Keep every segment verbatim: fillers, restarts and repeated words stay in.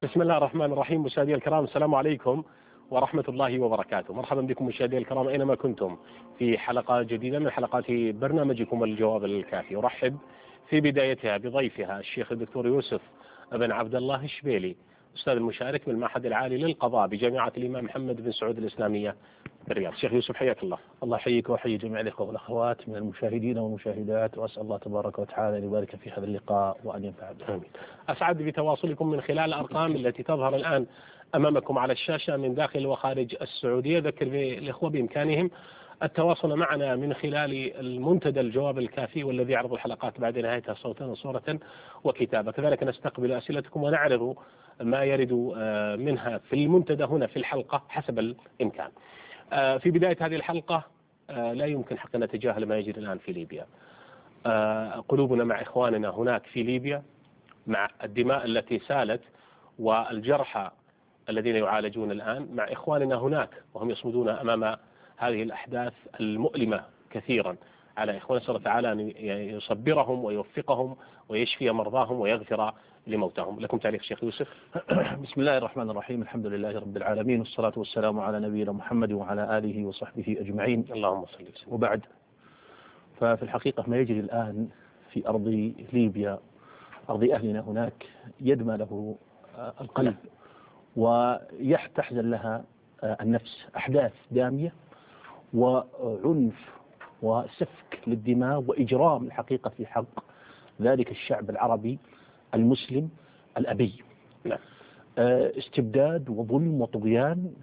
بسم الله الرحمن الرحيم. مشاهدينا الكرام، السلام عليكم ورحمة الله وبركاته. مرحبا بكم مشاهدينا الكرام أينما كنتم في حلقة جديدة من حلقات برنامجكم الجواب الكافي. أرحب في بدايتها بضيفها الشيخ الدكتور يوسف بن عبد الله الشبيلي، أستاذ المشارك بالمعهد العالي للقضاء بجامعة الإمام محمد بن سعود الإسلامية بالرياض. شيخ يوسف حياك الله. الله يحييك ويحيي جميع الإخوة والأخوات من المشاهدين والمشاهدات، وأسأل الله تبارك وتعالى أن يبارك في هذا اللقاء وأن ينفع به. آمين. أسعد بتواصلكم من خلال الأرقام التي تظهر الآن أمامكم على الشاشة من داخل وخارج السعودية. ذكر الإخوة بإمكانهم التواصل معنا من خلال المنتدى الجواب الكافي، والذي يعرض الحلقات بعد نهايتها صوتا وصورة وكتابة. كذلك نستقبل أسئلتكم ونعرض ما يرد منها في المنتدى هنا في الحلقة حسب الإمكان. في بداية هذه الحلقة لا يمكن حقا نتجاهل ما يجري الآن في ليبيا. قلوبنا مع إخواننا هناك في ليبيا، مع الدماء التي سالت والجرحى الذين يعالجون الآن، مع إخواننا هناك وهم يصمدون أمام هذه الأحداث المؤلمة كثيرا على إخواننا. نسأل الله تعالى أن يصبرهم ويوفقهم ويشفي مرضاهم ويغفر لموتهم. لكم تعليق شيخ يوسف؟ بسم الله الرحمن الرحيم، الحمد لله رب العالمين، والصلاة والسلام على نبينا محمد وعلى آله وصحبه أجمعين، اللهم صل وسلم. وبعد، ففي الحقيقة ما يجري الآن في أرض ليبيا، أرض أهلنا هناك، يدمى له القلب ويحتحزن لها النفس. أحداث دامية وعنف وسفك للدماء وإجرام الحقيقة في حق ذلك الشعب العربي المسلم الأبي. نعم. استبداد وظلم وطغيان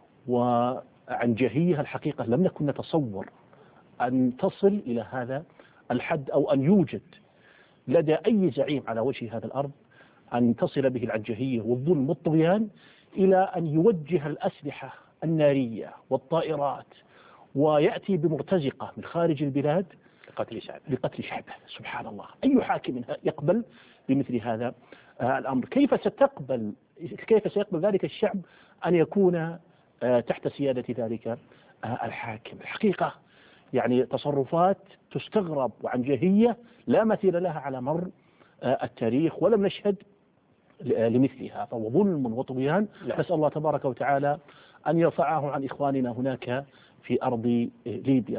وعنجهية الحقيقة لم نكن نتصور أن تصل إلى هذا الحد، أو أن يوجد لدى أي زعيم على وجه هذا الأرض أن تصل به العنجهية والظلم والطغيان إلى أن يوجه الأسلحة النارية والطائرات ويأتي بمرتزقة من خارج البلاد لقتل شعبه لقتل شعبه. سبحان الله، أي حاكم يقبل بمثل هذا الأمر؟ كيف ستقبل كيف سيقبل ذلك الشعب أن يكون تحت سيادة ذلك الحاكم؟ الحقيقة يعني تصرفات تستغرب وعنجهية لا مثيل لها على مر التاريخ، ولم نشهد لمثلها. فهو ظلم وطغيان. نسأل الله تبارك وتعالى أن يرفعه عن إخواننا هناك في أرض ليبيا.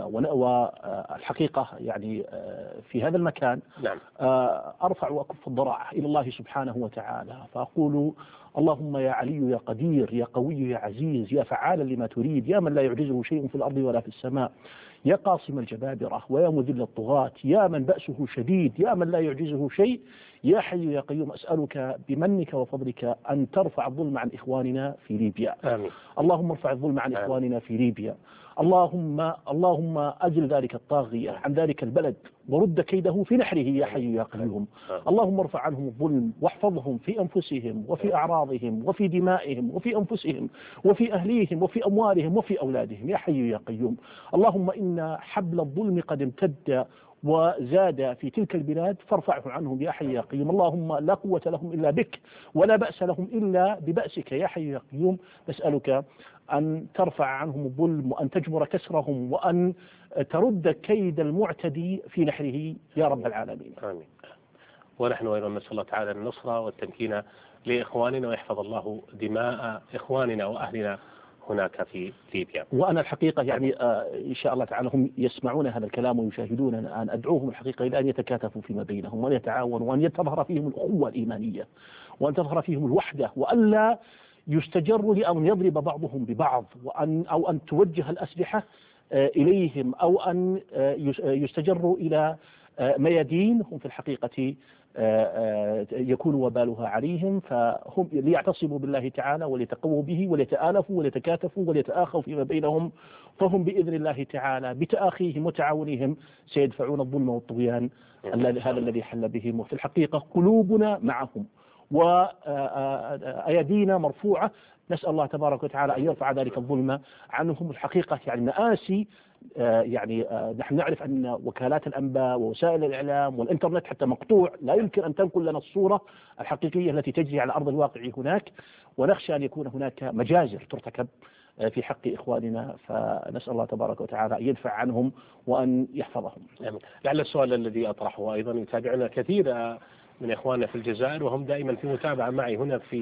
والحقيقة يعني في هذا المكان نعم. أرفع وأكف الضراعة إلى الله سبحانه وتعالى، فأقول اللهم يا علي يا قدير يا قوي يا عزيز يا فعالا لما تريد، يا من لا يعجزه شيء في الأرض ولا في السماء، يا قاصم الجبابرة ويا مذل الطغاة، يا من بأسه شديد، يا من لا يعجزه شيء، يا حي يا قيوم، أسألك بمنك وفضلك أن ترفع الظلم عن إخواننا في ليبيا. آمين. اللهم ارفع الظلم عن إخواننا في ليبيا. اللهم اللهم أزل ذلك الطاغية عن ذلك البلد ورد كيده في نحره يا حي يا قيوم. اللهم ارفع عنهم الظلم واحفظهم في أنفسهم وفي أعراضهم وفي دمائهم وفي أنفسهم وفي أهليهم وفي أموالهم وفي أولادهم يا حي يا قيوم. اللهم إن حبل الظلم قد امتد وزاد في تلك البلاد فارفعه عنهم يا حي يا قيوم. اللهم لا قوة لهم إلا بك ولا بأس لهم إلا ببأسك يا حي يا قيوم. نسألك أن ترفع عنهم الظلم وأن تجبر كسرهم وأن ترد كيد المعتدي في نحره يا رب العالمين. آمين. ونحن أيضا نسأل الله تعالى النصر والتمكين لإخواننا، ويحفظ الله دماء إخواننا وأهلنا هناك في ليبيا. وأنا الحقيقة يعني آه إن شاء الله تعالى هم يسمعون هذا الكلام ويشاهدوننا الآن، أدعوهم الحقيقة إلى أن يتكاتفوا فيما بينهم وأن يتعاونوا وأن تظهر فيهم الأخوة الإيمانية وأن تظهر فيهم الوحدة، وألا يستجروا لأن يضرب بعضهم ببعض، وأن أو أن توجه الأسلحة آه إليهم، أو أن آه يستجروا إلى آه ميادين هم في الحقيقة يكون وبالها عليهم، فهم ليعتصموا بالله تعالى وليتقووا به وليتآلفوا وليتكاتفوا وليتآخوا فيما بينهم، فهم بإذن الله تعالى بتآخيهم وتعاونهم سيدفعون الظلم والطغيان هذا الذي حل بهم. وفي الحقيقة قلوبنا معهم وأيدينا مرفوعة، نسأل الله تبارك وتعالى أن يرفع ذلك الظلم عنهم. الحقيقة يعني مآسي، يعني نحن نعرف أن وكالات الأنباء ووسائل الإعلام والإنترنت حتى مقطوع، لا يمكن أن تنقل لنا الصورة الحقيقية التي تجري على أرض الواقع هناك، ونخشى أن يكون هناك مجازر ترتكب في حق إخواننا، فنسأل الله تبارك وتعالى أن يدفع عنهم وأن يحفظهم. لعل السؤال الذي أطرحه أيضا يتابعنا كثير من إخواننا في الجزائر، وهم دائما في متابعة معي هنا في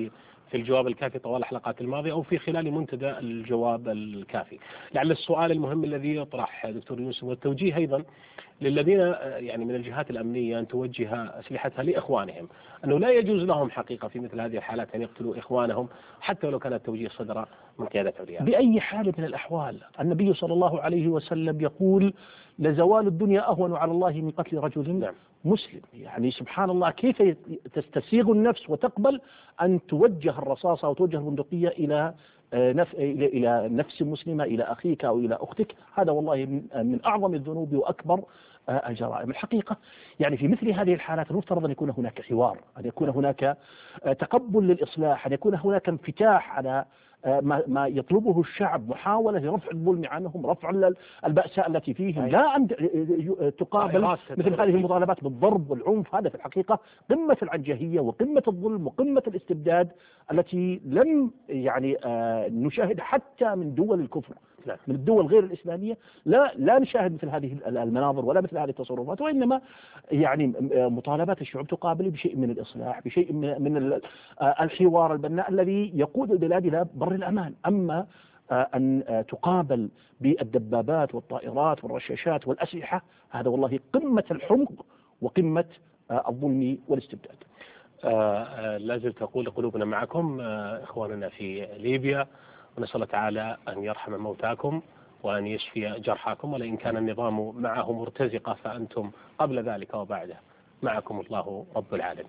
في الجواب الكافي طوال الحلقات الماضية أو في خلال منتدى الجواب الكافي. لعل السؤال المهم الذي يطرح دكتور يوسف والتوجيه أيضا للذين يعني من الجهات الأمنية أن توجه أسلحتها لإخوانهم، أنه لا يجوز لهم حقيقة في مثل هذه الحالات أن يقتلوا إخوانهم حتى ولو كان التوجيه صدر من قيادة عليا بأي حال من الأحوال. النبي صلى الله عليه وسلم يقول لزوال الدنيا أهون على الله من قتل رجل نعم. مسلم. يعني سبحان الله كيف تستسيغ النفس وتقبل أن توجه الرصاصة أو توجه البندقية إلى نف... إلى إلى نفس مسلمة، إلى أخيك أو إلى أختك. هذا والله من, من أعظم الذنوب وأكبر الجرائم. الحقيقة يعني في مثل هذه الحالات المفترض أن يكون هناك حوار، أن يكون هناك تقبل للإصلاح، أن يكون هناك انفتاح على ما ما يطلبه الشعب، محاولة لرفع الظلم عنهم، رفع البأساء التي فيهم، لا أن تقابل مثل هذه المطالبات بالضرب والعنف. هذا في الحقيقة قمة العنجهية وقمة الظلم وقمة الاستبداد التي لم يعني نشاهد حتى من دول الكفر، من الدول غير الإسلامية. لا لا نشاهد مثل هذه المناظر ولا مثل هذه التصرفات، وإنما يعني مطالبات الشعوب تقابل بشيء من الإصلاح، بشيء من الحوار البناء الذي يقود البلاد إلى بر الأمان. أما أن تقابل بالدبابات والطائرات والرشاشات والأسلحة، هذا والله قمة الحمق وقمة الظلم والاستبداد. لا زلت أقول قلوبنا معكم إخواننا في ليبيا، ونسأل الله تعالى أن يرحم موتاكم وأن يشفي جرحاكم، ولئن كان النظام معه مرتزقة فأنتم قبل ذلك وبعده معكم الله رب العالمين.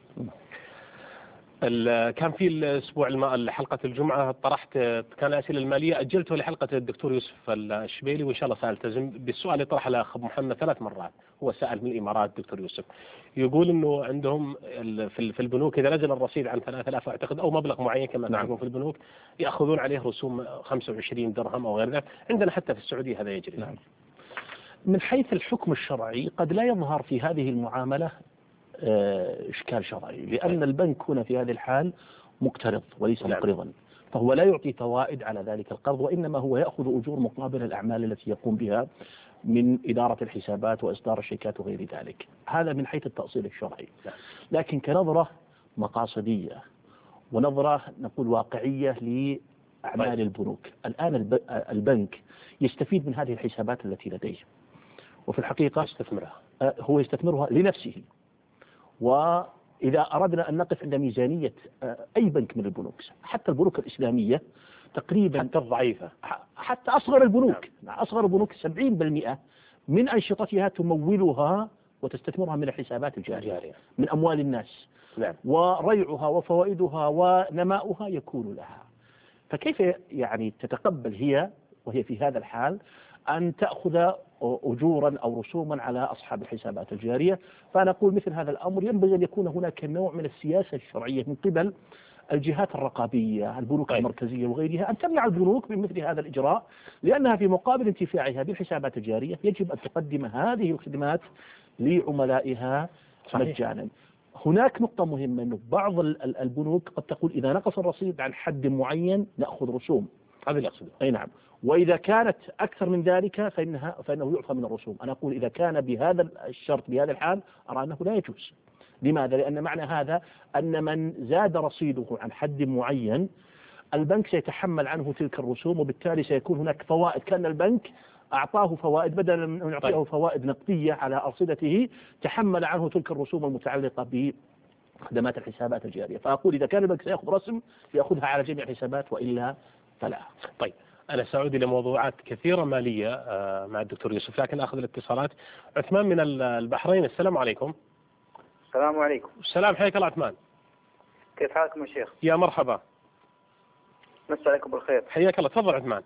كان في الأسبوع حلقة الجمعة طرحت كان الأسئلة المالية أجلته لحلقة الدكتور يوسف الشبيلي، وإن شاء الله سألتزم بالسؤال اللي طرح الأخ محمد ثلاث مرات. هو سأل من الإمارات دكتور يوسف، يقول إنه عندهم في البنوك إذا نزل الرصيد عن ثلاثة آلاف أعتقد أو مبلغ معين كما تعرفون في البنوك يأخذون عليه رسوم خمسة وعشرين درهم أو غير ذلك. عندنا حتى في السعودية هذا يجري. نعم. من حيث الحكم الشرعي قد لا يظهر في هذه المعاملة إشكال شرعي، لأن البنك هنا في هذه الحال مقترض وليس مقرضا، فهو لا يعطي فوائد على ذلك القرض، وإنما هو يأخذ أجور مقابل الأعمال التي يقوم بها من إدارة الحسابات وإصدار الشيكات وغير ذلك. هذا من حيث التأصيل الشرعي. لكن كنظرة مقاصدية ونظرة نقول واقعية لأعمال البنوك، الآن البنك يستفيد من هذه الحسابات التي لديه، وفي الحقيقة يستثمرها هو يستثمرها لنفسه. وإذا أردنا أن نقف عند ميزانية أي بنك من البنوك، حتى البنوك الإسلامية تقريبا، حتى الضعيفة، حتى أصغر البنوك، نعم. أصغر البنوك سبعين بالمئة من أنشطتها تمولها وتستثمرها من الحسابات الجارية من أموال الناس. نعم. وريعها وفوائدها ونماؤها يكون لها. فكيف يعني تتقبل هي وهي في هذا الحال أن تأخذ أجورا أو رسوما على أصحاب الحسابات الجارية؟ فأنا أقول مثل هذا الأمر ينبغي أن يكون هناك نوع من السياسة الشرعية من قبل الجهات الرقابية، البنوك طيب. المركزية وغيرها، أن تمنع البنوك من مثل هذا الإجراء، لأنها في مقابل انتفاعها بالحسابات الجارية يجب أن تقدم هذه الخدمات لعملائها مجانا. هناك نقطة مهمة، أنه بعض البنوك قد تقول إذا نقص الرصيد عن حد معين نأخذ رسوم، هذا اللي أقصده. أي نعم. وإذا كانت أكثر من ذلك فإنها فإنه يعفى من الرسوم. أنا أقول إذا كان بهذا الشرط بهذا الحال أرى أنه لا يجوز. لماذا؟ لأن معنى هذا أن من زاد رصيده عن حد معين البنك سيتحمل عنه تلك الرسوم، وبالتالي سيكون هناك فوائد، كان البنك أعطاه فوائد بدلا من أن يعطيه طيب. فوائد نقدية على أرصدته، تحمل عنه تلك الرسوم المتعلقة بخدمات الحسابات الجارية. فأقول إذا كان البنك سيأخذ رسم يأخذها على جميع الحسابات، وإلا فلا. طيب أنا سأعود إلى موضوعات كثيرة مالية مع الدكتور يوسف، لكن أخذ الاتصالات. عثمان من البحرين، السلام عليكم. السلام عليكم. السلام، حياك الله عثمان. كيف حالكم يا شيخ؟ يا مرحبا. مسا عليكم بالخير. حياك الله، تفضل عثمان.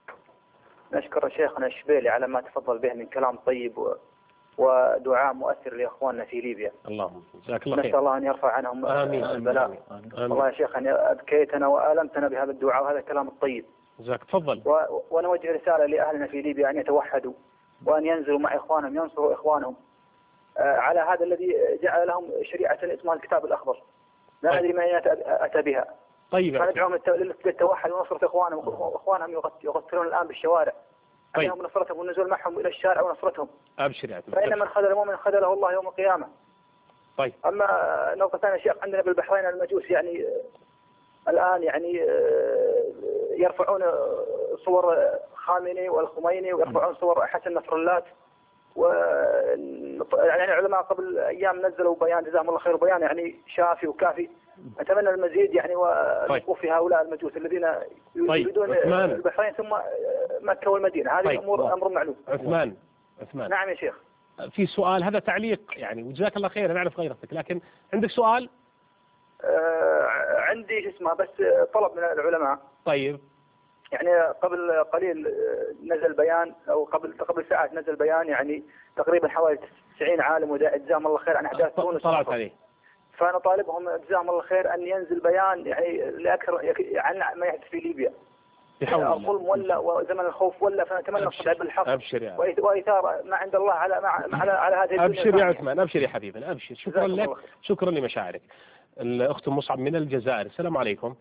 نشكر شيخنا الشبيلي على ما تفضل به من كلام طيب و... ودعاء مؤثر لإخواننا في ليبيا. اللهم جزاك الله خير. نسأل الله أن يرفع عنهم آمين. البلاء. آمين. آمين. آمين. والله يا شيخ أن أبكيتنا وآلمتنا بهذا الدعاء وهذا الكلام الطيب. جزاك تفضل. و... ونوجه رسالة لأهلنا في ليبيا أن يتوحدوا وأن ينزلوا مع إخوانهم، ينصروا إخوانهم آه على هذا الذي جعل لهم شريعة اسمها الكتاب الأخضر. لا طيب. ندري من أين أتى بها. طيب. فندعوهم للتوحد ونصرة إخوانهم، وإخوانهم يغترون الآن بالشوارع. طيب. عليهم نصرتهم والنزول معهم إلى الشارع ونصرتهم. أبشر يا فإن من خذل المؤمن خذله الله يوم القيامة. طيب. أما نقطة ثانية شيخ، عندنا بالبحرين المجوس يعني الآن يعني يرفعون صور خامنئي والخميني ويرفعون صور حسن نصر الله، و يعني العلماء قبل أيام نزلوا بيان جزاهم الله خير، بيان يعني شافي وكافي. أتمنى المزيد يعني والوقوف في هؤلاء المجوس الذين يريدون البحرين ثم مكة والمدينة. هذه طيب. أمور أمر معلوم. عثمان عثمان نعم يا شيخ. في سؤال، هذا تعليق يعني، وجزاك الله خير، نعرف غيرتك، لكن عندك سؤال؟ آه عندي شو اسمه بس طلب من العلماء. طيب. يعني قبل قليل نزل بيان، أو قبل قبل ساعات نزل بيان يعني تقريبا حوالي تسعين عالم وداعي جزاهم الله خير عن أحداث تونس. طلعت عليه. فأنا طالبهم جزاهم الله خير أن ينزل بيان يعني لأكثر عن ما يحدث في ليبيا. الظلم ولا وزمن الخوف ولا، فنتمنى الصدع بالحق. أبشر يا وإثارة ما عند الله على على على هذه الدنيا. أبشر يا عثمان، أبشر يا حبيبنا، أبشر. شكرا لك، شكرا لمشاعرك. الأخت مصعب من الجزائر، السلام عليكم.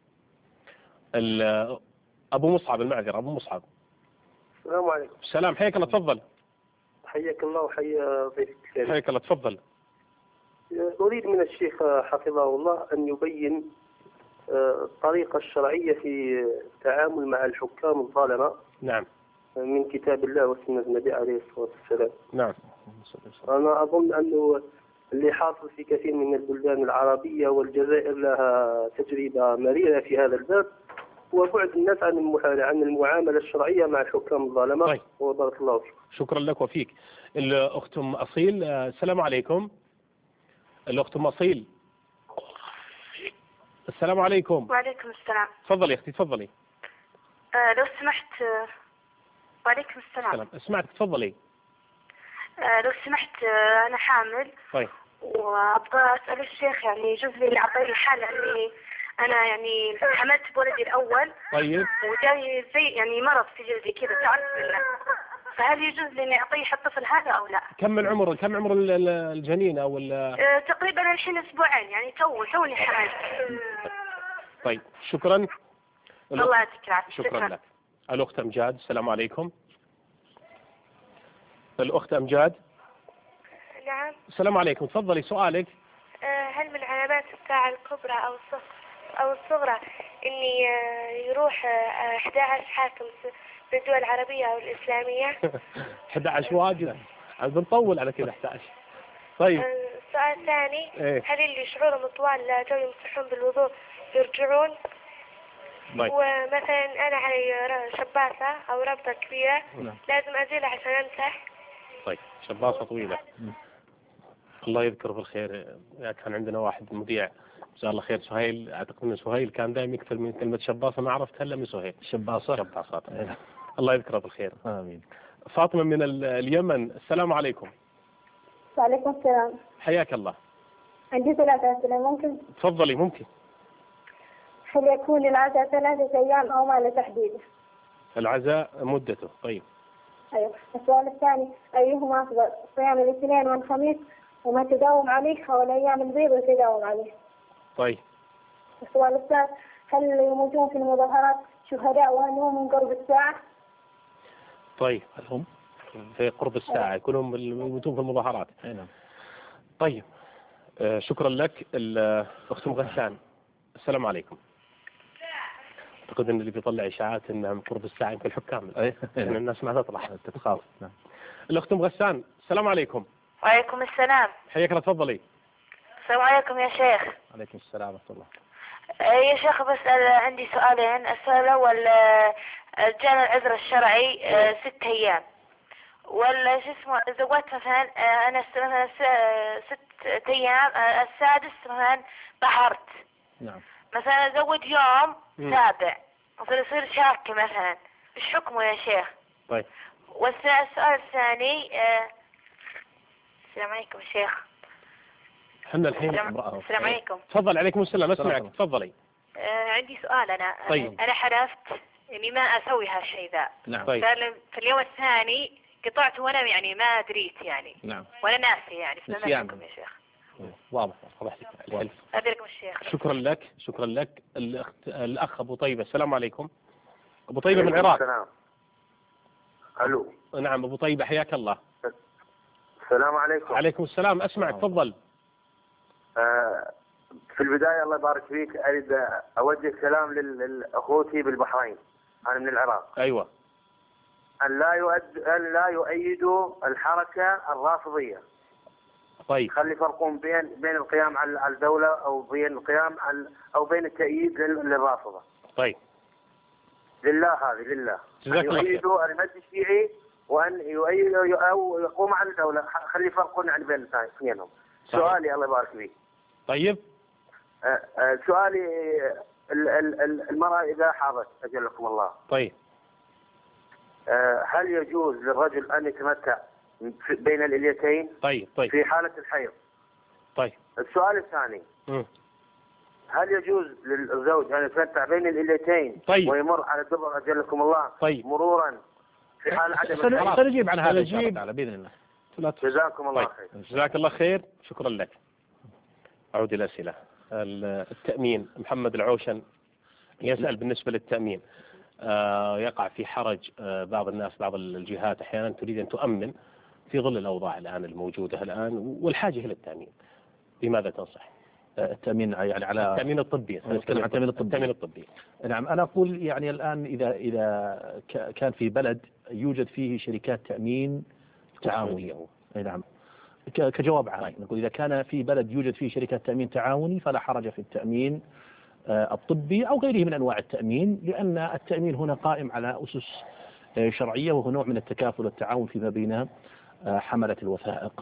أبو مصعب، المعذرة، أبو مصعب. السلام عليكم. السلام، حياك الله، تفضل. حياك الله وحيا ضيفك الكريم. حياك الله، تفضل. أريد من الشيخ حفظه الله أن يبين الطريقة الشرعية في التعامل مع الحكام الظالمة. نعم. من كتاب الله وسنة النبي عليه الصلاة والسلام. نعم. أنا أظن أنه اللي حاصل في كثير من البلدان العربية والجزائر لها تجربة مريرة في هذا الباب، وبعد الناس عن عن المعاملة الشرعية مع الحكام الظالمة. طيب. وبارك الله فيك. شكرا لك وفيك. الأخت أم أصيل، السلام عليكم. الأخت أم أصيل، السلام عليكم. وعليكم السلام. تفضلي أختي، تفضلي. آه لو سمحت. آه وعليكم السلام. السلام. اسمعك، تفضلي. آه لو سمحت، آه أنا حامل. طيب. وأبغى أسأل الشيخ يعني يجوز لي أعطيه الحالة اللي أنا يعني حملت بولدي الأول. طيب. وجاي زي يعني مرض في جلدي كذا تعرف منه، فهل يجوز لي إني أعطيه الطفل هذا أو لا؟ كم العمر كم عمر الجنين أو ال آه تقريبا الحين أسبوعين يعني تو توني حملت. طيب، شكرا. الله يعطيك العافية. شكرا, شكرا لك. الأخت أمجاد، السلام عليكم. الأخت أمجاد. نعم. السلام عليكم، تفضلي سؤالك. آه هل من علامات الساعة الكبرى أو الصغرى أو الصغرى إني آه يروح آه أحد عشر حاكم في الدول العربية أو الإسلامية؟ أحد عشر واجد، بنطول على كذا أحد عشر. طيب. السؤال الثاني، إيه؟ هل اللي شعورهم طوال لا جو يمسحون بالوضوء يرجعون؟ طيب. ومثلا أنا علي شباثة أو ربطة كبيرة لازم أزيلها عشان أمسح. طيب، شباثة طويلة. الله يذكره بالخير. كان عندنا واحد مذيع جزاه الله خير، سهيل، أعتقد أنه سهيل، كان دائما يكثر من كلمة شباصة، ما عرفت هلا من سهيل. شباصة. شباصات. الله يذكره بالخير. آمين. فاطمة من اليمن، السلام عليكم. وعليكم السلام. حياك الله. عندي ثلاثة أسئلة ممكن؟ تفضلي. ممكن. هل يكون العزاء ثلاثة أيام أو ما له تحديد؟ العزاء مدته. طيب. أيوة. السؤال الثاني، أيهما أفضل، صيام الاثنين والخميس وما تداوم عليه، أو الأيام البيض وتداوم عليه؟ طيب. السؤال الثالث، هل يموتون في المظاهرات شهداء وهل هم من قرب الساعة؟ طيب. هل هم في قرب الساعة يكونون يموتون في المظاهرات؟ نعم. طيب. آه شكرا لك. الأخت أم غسان، السلام عليكم. أعتقد أن اللي بيطلع إشاعات أنها من قرب الساعة يمكن الحكام، لأن الناس ما تطلع تتخاف. نعم. الأخت أم غسان، السلام عليكم. وعليكم السلام. حياك الله، تفضلي. السلام عليكم يا شيخ. عليكم السلام ورحمة الله. يا شيخ بسأل عندي سؤالين. السؤال الأول، جانا العذر الشرعي ست أيام، ولا شو اسمه زوجت مثلا أنا مثلا ست أيام، السادس مثلا بحرت. نعم. مثلا أزوج يوم م. سابع مثلا يصير شاك مثلا، إيش حكمه يا شيخ؟ طيب. والسؤال الثاني، آه السلام عليكم شيخ. احنا الحين امرأة. السلام عليكم. تفضل. عليكم السلام، اسمعك، تفضلي. آه عندي سؤال أنا. طيب. أنا حلفت إني ما أسوي هالشيء ذا. نعم. طيب. في اليوم الثاني قطعت وأنا يعني ما أدريت يعني. نعم. وأنا ناسي يعني. نسيان يا شيخ. واضح، واضح لك. أدركم الشيخ. شكرا لك، شكرا لك. الأخت الأخ أبو طيبة، السلام عليكم. أبو طيبة من العراق. السلام. ألو. نعم أبو طيبة، حياك الله. السلام عليكم. عليكم السلام، أسمعك، تفضل. آه في البداية الله يبارك فيك أريد أوجه كلام لأخوتي بالبحرين، أنا من العراق. أيوة. أن لا يؤد أن لا يؤيدوا الحركة الرافضية. طيب. خلي يفرقون بين بين القيام على الدولة أو بين القيام على أو بين التأييد للرافضة. طيب. لله هذه لله. جزاك الله خير. يؤيدوا المجلس الشيعي وأن يؤيدوا أو يقوم على الدولة، خلي يفرقون عن بين اثنينهم. سؤالي الله يبارك فيك. طيب. أه أه سؤالي المرأة إذا حاضت أجلكم الله. طيب. أه هل يجوز للرجل أن يتمتع بين الإليتين؟ طيب طيب. في حالة الحيض. طيب. السؤال الثاني. م. هل يجوز للزوج أن يتمتع بين الإليتين طيب. ويمر على الدبر أجلكم الله طيب. مرورا في حال عدم الحيض؟ سنجيب عن هذا إن شاء الله تعالى بإذن الله. جزاكم الله طيب. خير. جزاك الله خير، شكرا لك. أعود إلى الأسئلة. التأمين، محمد العوشن يسأل بالنسبة للتأمين، آه يقع في حرج آه بعض الناس، بعض الجهات أحيانا تريد أن تؤمن في ظل الأوضاع الآن الموجودة الآن والحاجة إلى التأمين، بماذا تنصح؟ التأمين يعني على التأمين الطبي. التأمين الطبي. التأمين الطبي. نعم، أنا أقول يعني الآن إذا إذا كان في بلد يوجد فيه شركات تأمين تعاونية، نعم، كجواب عام نقول إذا كان في بلد يوجد فيه شركات تأمين تعاوني فلا حرج في التأمين الطبي أو غيره من أنواع التأمين، لأن التأمين هنا قائم على أسس شرعية وهو نوع من التكافل والتعاون فيما بين حملة الوثائق.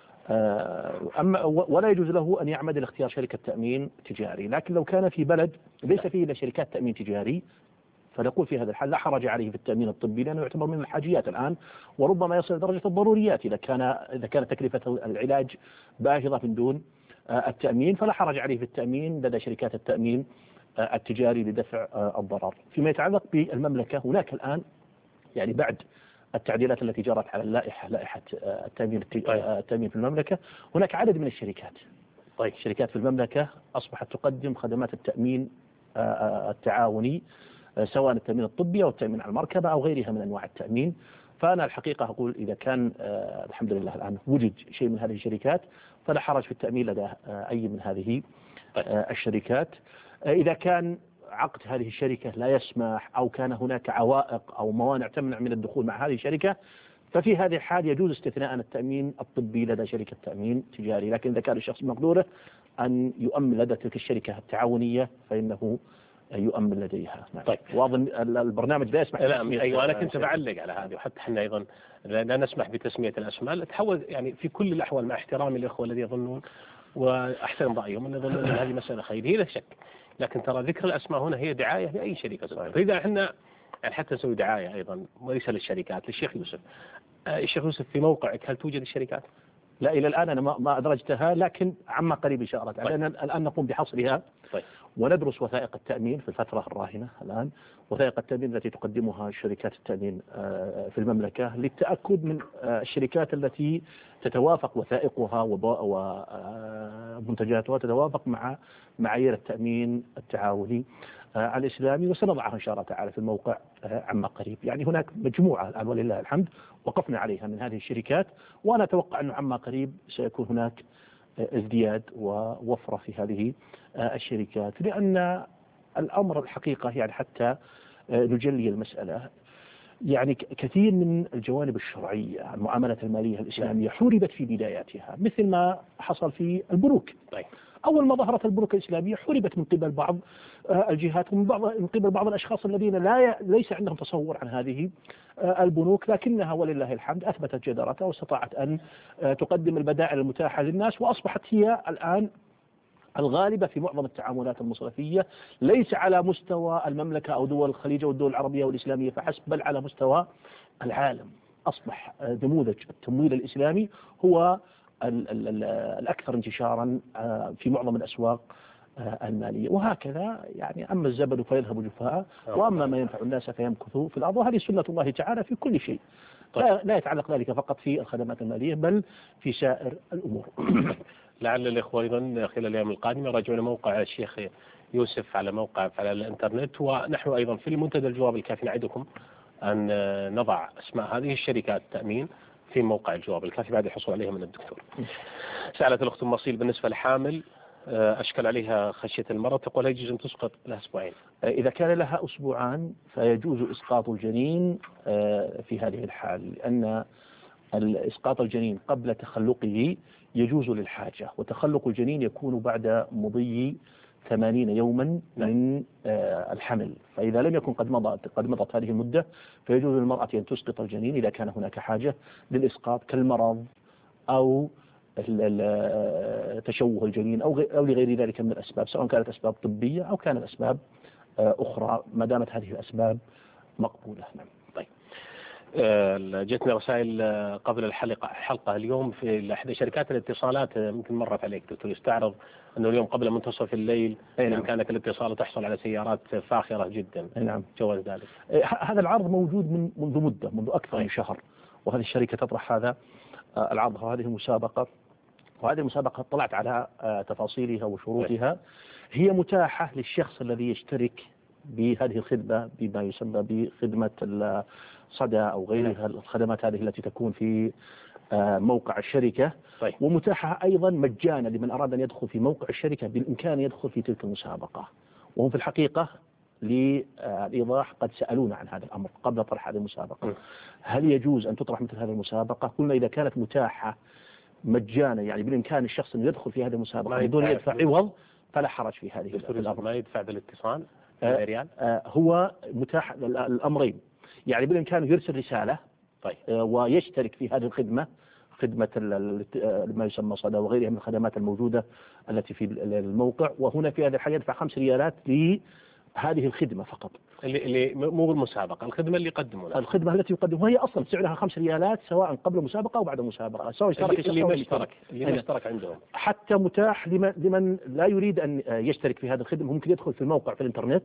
أما ولا يجوز له أن يعمد لاختيار شركة تأمين تجاري، لكن لو كان في بلد ليس فيه إلا شركات تأمين تجاري فنقول في هذا الحال لا حرج عليه في التأمين الطبي، لأنه يعتبر من الحاجيات الآن وربما يصل درجة الضروريات إذا كان إذا كانت تكلفة العلاج باهظة من دون التأمين، فلا حرج عليه في التأمين لدى شركات التأمين التجاري لدفع الضرر. فيما يتعلق بالمملكة هناك الآن يعني بعد التعديلات التي جرت على اللائحة لائحة التأمين التأمين في المملكة هناك عدد من الشركات. طيب الشركات في المملكة أصبحت تقدم خدمات التأمين التعاوني سواء التأمين الطبي أو التأمين على المركبة أو غيرها من أنواع التأمين. فأنا الحقيقة أقول إذا كان الحمد لله الآن وجد شيء من هذه الشركات فلا حرج في التأمين لدى أي من هذه الشركات. إذا كان عقد هذه الشركة لا يسمح أو كان هناك عوائق أو موانع تمنع من الدخول مع هذه الشركة ففي هذه الحال يجوز استثناء التأمين الطبي لدى شركة تأمين تجاري، لكن إذا كان الشخص مقدوره أن يؤمن لدى تلك الشركة التعاونية فإنه يؤمن لديها. طيب. واظن البرنامج لا يسمح. لا ايوه انا كنت بعلق على هذه، وحتى احنا ايضا لا نسمح بتسميه الاسماء، تحول يعني في كل الاحوال مع احترامي الاخوه الذين يظنون واحسن رايهم ان يظنون ان هذه مساله خيريه لا شك، لكن ترى ذكر الاسماء هنا هي دعايه لاي شركه صغيره، فاذا احنا يعني حتى نسوي دعايه ايضا وليس للشركات للشيخ يوسف. آه الشيخ يوسف في موقعك هل توجد الشركات؟ لا إلى الآن أنا ما ما أدرجتها، لكن عما قريب إن شاء الله تعالى. طيب. الآن نقوم بحصرها. طيب. وندرس وثائق التأمين في الفترة الراهنة الآن، وثائق التأمين التي تقدمها شركات التأمين في المملكة للتأكد من الشركات التي تتوافق وثائقها ومنتجاتها تتوافق مع معايير التأمين التعاوني الإسلامي، وسنضعها إن شاء الله تعالى في الموقع عما قريب. يعني هناك مجموعة الآن ولله الحمد وقفنا عليها من هذه الشركات، وأنا أتوقع أنه عما قريب سيكون هناك ازدياد ووفرة في هذه الشركات، لأن الأمر الحقيقة يعني حتى نجلي المسألة يعني كثير من الجوانب الشرعية المعاملة المالية الإسلامية حوربت في بداياتها، مثل ما حصل في البنوك. طيب. أول ما ظهرت البنوك الإسلامية حوربت من قبل بعض الجهات ومن بعض من قبل بعض الأشخاص الذين لا ليس عندهم تصور عن هذه البنوك، لكنها ولله الحمد أثبتت جدارتها واستطاعت أن تقدم البدائل المتاحة للناس، وأصبحت هي الآن الغالبة في معظم التعاملات المصرفية، ليس على مستوى المملكة أو دول الخليج والدول العربية والإسلامية فحسب، بل على مستوى العالم. أصبح نموذج التمويل الإسلامي هو ال ال ال الأكثر انتشارا في معظم الأسواق المالية، وهكذا يعني أما الزبد فيذهب جفاء وأما ما ينفع الناس فيمكث في الأرض، وهذه سنة الله تعالى في كل شيء. لا, لا يتعلق ذلك فقط في الخدمات المالية بل في سائر الأمور. لعل الإخوة أيضا خلال الأيام القادمة يراجعون موقع الشيخ يوسف على موقع على الإنترنت، ونحن أيضا في المنتدى الجواب الكافي نعدكم أن نضع أسماء هذه الشركات التأمين في موقع الجواب الكافي بعد الحصول عليها من الدكتور. سألت الأخت مصيل بالنسبة لحامل أشكل عليها خشية المرض، تقول يجوز أن تسقط لها أسبوعين. إذا كان لها أسبوعان فيجوز إسقاط الجنين في هذه الحال، لأن إسقاط الجنين قبل تخلقه يجوز للحاجة، وتخلق الجنين يكون بعد مضي ثمانين يوما من الحمل، فإذا لم يكن قد مضت قد مضت هذه المدة فيجوز للمرأة أن تسقط الجنين إذا كان هناك حاجة للإسقاط كالمرض أو تشوه الجنين أو أو لغير ذلك من الأسباب، سواء كانت أسباب طبية أو كانت أسباب أخرى، ما دامت هذه الأسباب مقبولة. نعم. طيب. جتنا رسائل قبل الحلقة حلقة اليوم في إحدى شركات الاتصالات، يمكن مرت عليك دكتور، يستعرض أنه اليوم قبل منتصف الليل بإمكانك الاتصال وتحصل على سيارات فاخرة جدا. نعم. جواز ذلك. هذا العرض موجود من منذ مدة، منذ أكثر من شهر، وهذه الشركة تطرح هذا العرض وهذه المسابقة، وهذه المسابقة طلعت على تفاصيلها وشروطها. هي متاحة للشخص الذي يشترك بهذه الخدمة بما يسمى بخدمة الصدى أو غيرها الخدمات هذه التي تكون في موقع الشركة. طيب. ومتاحة أيضا مجانا لمن أراد أن يدخل في موقع الشركة بالإمكان يدخل في تلك المسابقة، وهم في الحقيقة للإيضاح قد سألونا عن هذا الأمر قبل طرح هذه المسابقة. هل يجوز أن تطرح مثل هذه المسابقة؟ قلنا إذا كانت متاحة مجانا، يعني بالإمكان الشخص أن يدخل في هذه المسابقة بدون يدفع عوض، فلا حرج في هذه الأمر. ما يدفع بالاتصال آه آه هو متاح الأمرين، يعني بالإمكان يرسل رسالة. طيب. آه ويشترك في هذه الخدمة، خدمة ما يسمى صدى وغيرها من الخدمات الموجودة التي في الموقع، وهنا في هذه الحالة يدفع خمس ريالات لهذه الخدمة فقط، اللي اللي مو المسابقة، الخدمة اللي يقدمونها، الخدمة التي يقدمها هي أصلا سعرها خمس ريالات سواء قبل المسابقة أو بعد المسابقة، سواء اشترك اللي ما اشترك اللي ما اشترك عندهم. حتى متاح لمن لمن لا يريد أن يشترك في هذه الخدمة، ممكن يدخل في الموقع في الإنترنت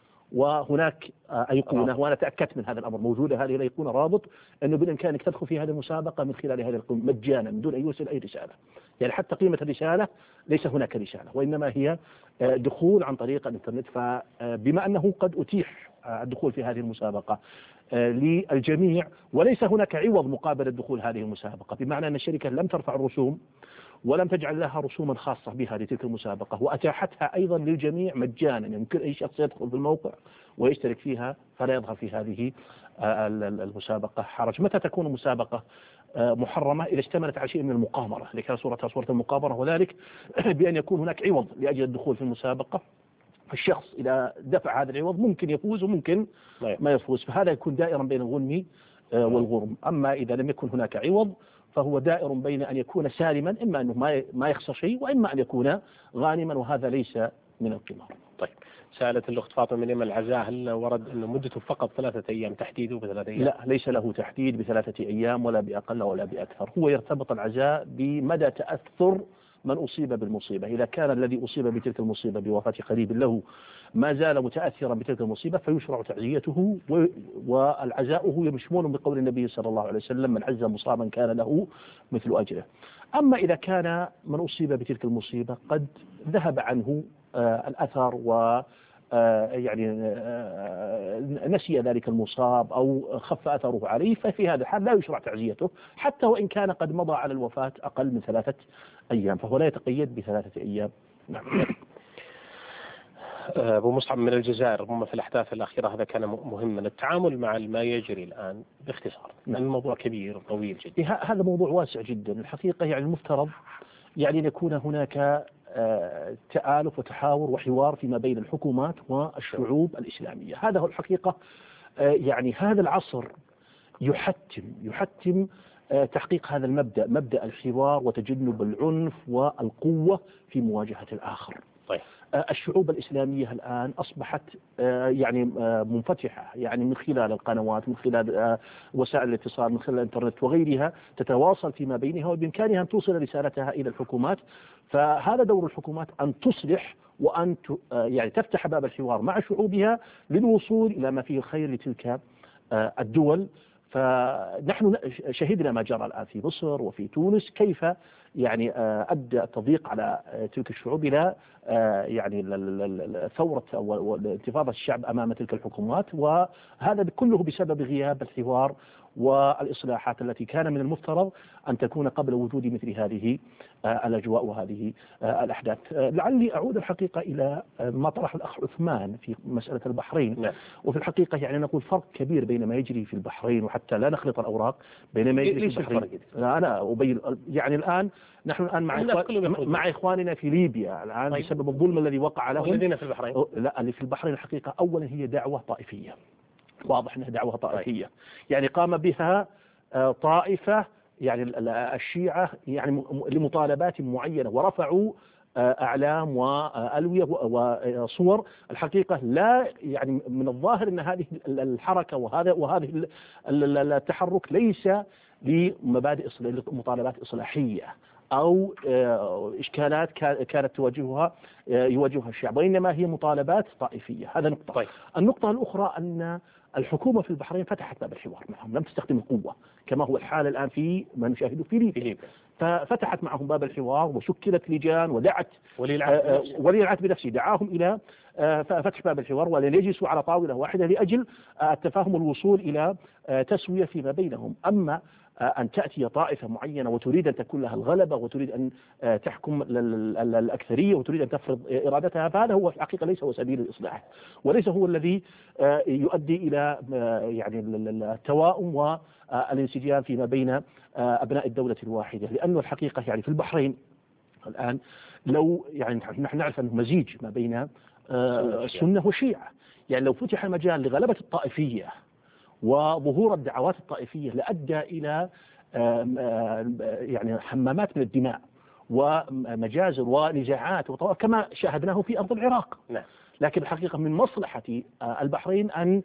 وهناك أيقونة، وأنا تأكدت من هذا الأمر، موجودة هذه الأيقونة رابط أنه بالإمكانك تدخل في هذه المسابقة من خلال هذه الأيقونة مجانا من دون أن يرسل أي رسالة، يعني حتى قيمة الرسالة ليس هناك رسالة، وإنما هي دخول عن طريق الإنترنت. فبما أنه قد أتيح الدخول في هذه المسابقة للجميع وليس هناك عوض مقابل الدخول هذه المسابقة، بمعنى أن الشركة لم ترفع الرسوم ولم تجعل لها رسوما خاصة بها لتلك المسابقة، وأتاحتها أيضا للجميع مجانا، يمكن أي شخص يدخل في الموقع ويشترك فيها فلا يظهر في هذه المسابقة حرج. متى تكون المسابقة محرمة؟ إذا اشتملت على شيء من المقامرة، لكان صورتها صورة المقامرة، وذلك بأن يكون هناك عوض لأجل الدخول في المسابقة، فالشخص إذا دفع هذا العوض ممكن يفوز وممكن ما يفوز، فهذا يكون دائرا بين الغنم والغرم. أما إذا لم يكن هناك عوض فهو دائر بين أن يكون سالما، إما أنه ما ما يخسر شيء، وإما أن يكون غانما، وهذا ليس من القمار. طيب. سألت الأخت فاطمة من يمن العزاء، هل ورد أنه مدته فقط ثلاثة أيام، تحديده بثلاثة أيام؟ لا، ليس له تحديد بثلاثة أيام ولا بأقل ولا بأكثر، هو يرتبط العزاء بمدى تأثر من أصيب بالمصيبة. إذا كان الذي أصيب بتلك المصيبة بوفاة قريب له ما زال متأثرا بتلك المصيبة فيشرع تعزيته والعزاؤه يشمل بقول النبي صلى الله عليه وسلم: من عز مصابا كان له مثل أجره. أما إذا كان من أصيب بتلك المصيبة قد ذهب عنه آه الأثر و آه يعني آه نسي ذلك المصاب أو خف أثره عليه، ففي هذا الحال لا يشرع تعزيته حتى وإن كان قد مضى على الوفاة أقل من ثلاثة أيام، فهو لا يتقيد بثلاثة أيام. نعم. أبو مصعب من الجزائر، ربما في الأحداث الأخيرة هذا كان مهما، التعامل مع ما يجري الآن باختصار، لأن الموضوع كبير وطويل جدا. هذا موضوع واسع جدا الحقيقة، يعني المفترض يعني أن يكون هناك تآلف وتحاور وحوار فيما بين الحكومات والشعوب الإسلامية. هذا هو الحقيقة، يعني هذا العصر يحتم يحتم تحقيق هذا المبدأ، مبدأ الحوار وتجنب العنف والقوة في مواجهة الآخر. طيب. الشعوب الإسلامية الآن أصبحت يعني منفتحة، يعني من خلال القنوات، من خلال وسائل الاتصال، من خلال الإنترنت وغيرها، تتواصل فيما بينها وبإمكانها أن توصل رسالتها إلى الحكومات. فهذا دور الحكومات أن تصلح وأن يعني تفتح باب الحوار مع شعوبها للوصول إلى ما فيه الخير لتلك الدول. فنحن شهدنا ما جرى الآن في مصر وفي تونس، كيف يعني أدى التضييق على تلك الشعوب إلى يعني ثورة وانتفاضة الشعب أمام تلك الحكومات، وهذا كله بسبب غياب الحوار والإصلاحات التي كان من المفترض أن تكون قبل وجود مثل هذه الأجواء وهذه الأحداث. لعلي أعود الحقيقة إلى ما طرح الأخ عثمان في مسألة البحرين. لا. وفي الحقيقة يعني نقول فرق كبير بين ما يجري في البحرين، وحتى لا نخلط الأوراق بين ما يجري في البحرين. أنا أبين يعني الآن نحن الآن مع إخوان مع إخواننا في ليبيا الآن طيب. بسبب الظلم الذي وقع لهم. والذين في البحرين لا، اللي في البحرين الحقيقة أولا هي دعوة طائفية، واضح أنها دعوة طائفية، يعني قام بها طائفة يعني الشيعة يعني لمطالبات معينة، ورفعوا أعلام وألوية وصور. الحقيقة لا يعني من الظاهر أن هذه الحركة وهذا وهذه التحرك ليس لمبادئ مطالبات إصلاحية أو إشكالات كانت تواجهها يواجهها الشعب، وإنما هي مطالبات طائفية. هذا نقطة. طيب. النقطة الأخرى أن الحكومة في البحرين فتحت باب الحوار معهم، لم تستخدم القوة كما هو الحال الآن في ما نشاهده في ليبيا، ففتحت معهم باب الحوار وشكلت لجان ودعت ولي العهد بنفسه دعاهم إلى فتح باب الحوار ولن يجلسوا على طاولة واحدة لأجل التفاهم والوصول إلى تسوية فيما بينهم. أما أن تأتي طائفة معينة وتريد أن تكون لها الغلبة وتريد أن تحكم الأكثرية وتريد أن تفرض إرادتها، فهذا هو في الحقيقة ليس هو سبيل الإصلاح، وليس هو الذي يؤدي إلى يعني التواؤم والانسجام فيما بين أبناء الدولة الواحدة. لأنه الحقيقة يعني في البحرين الآن لو يعني نحن نعرف أنه مزيج ما بين السنة والشيعة، يعني لو فتح مجال لغلبة الطائفية وظهور الدعوات الطائفية لأدى إلى يعني حمامات من الدماء ومجازر ونزاعات كما شاهدناه في أرض العراق. نعم. لكن الحقيقة من مصلحة البحرين أن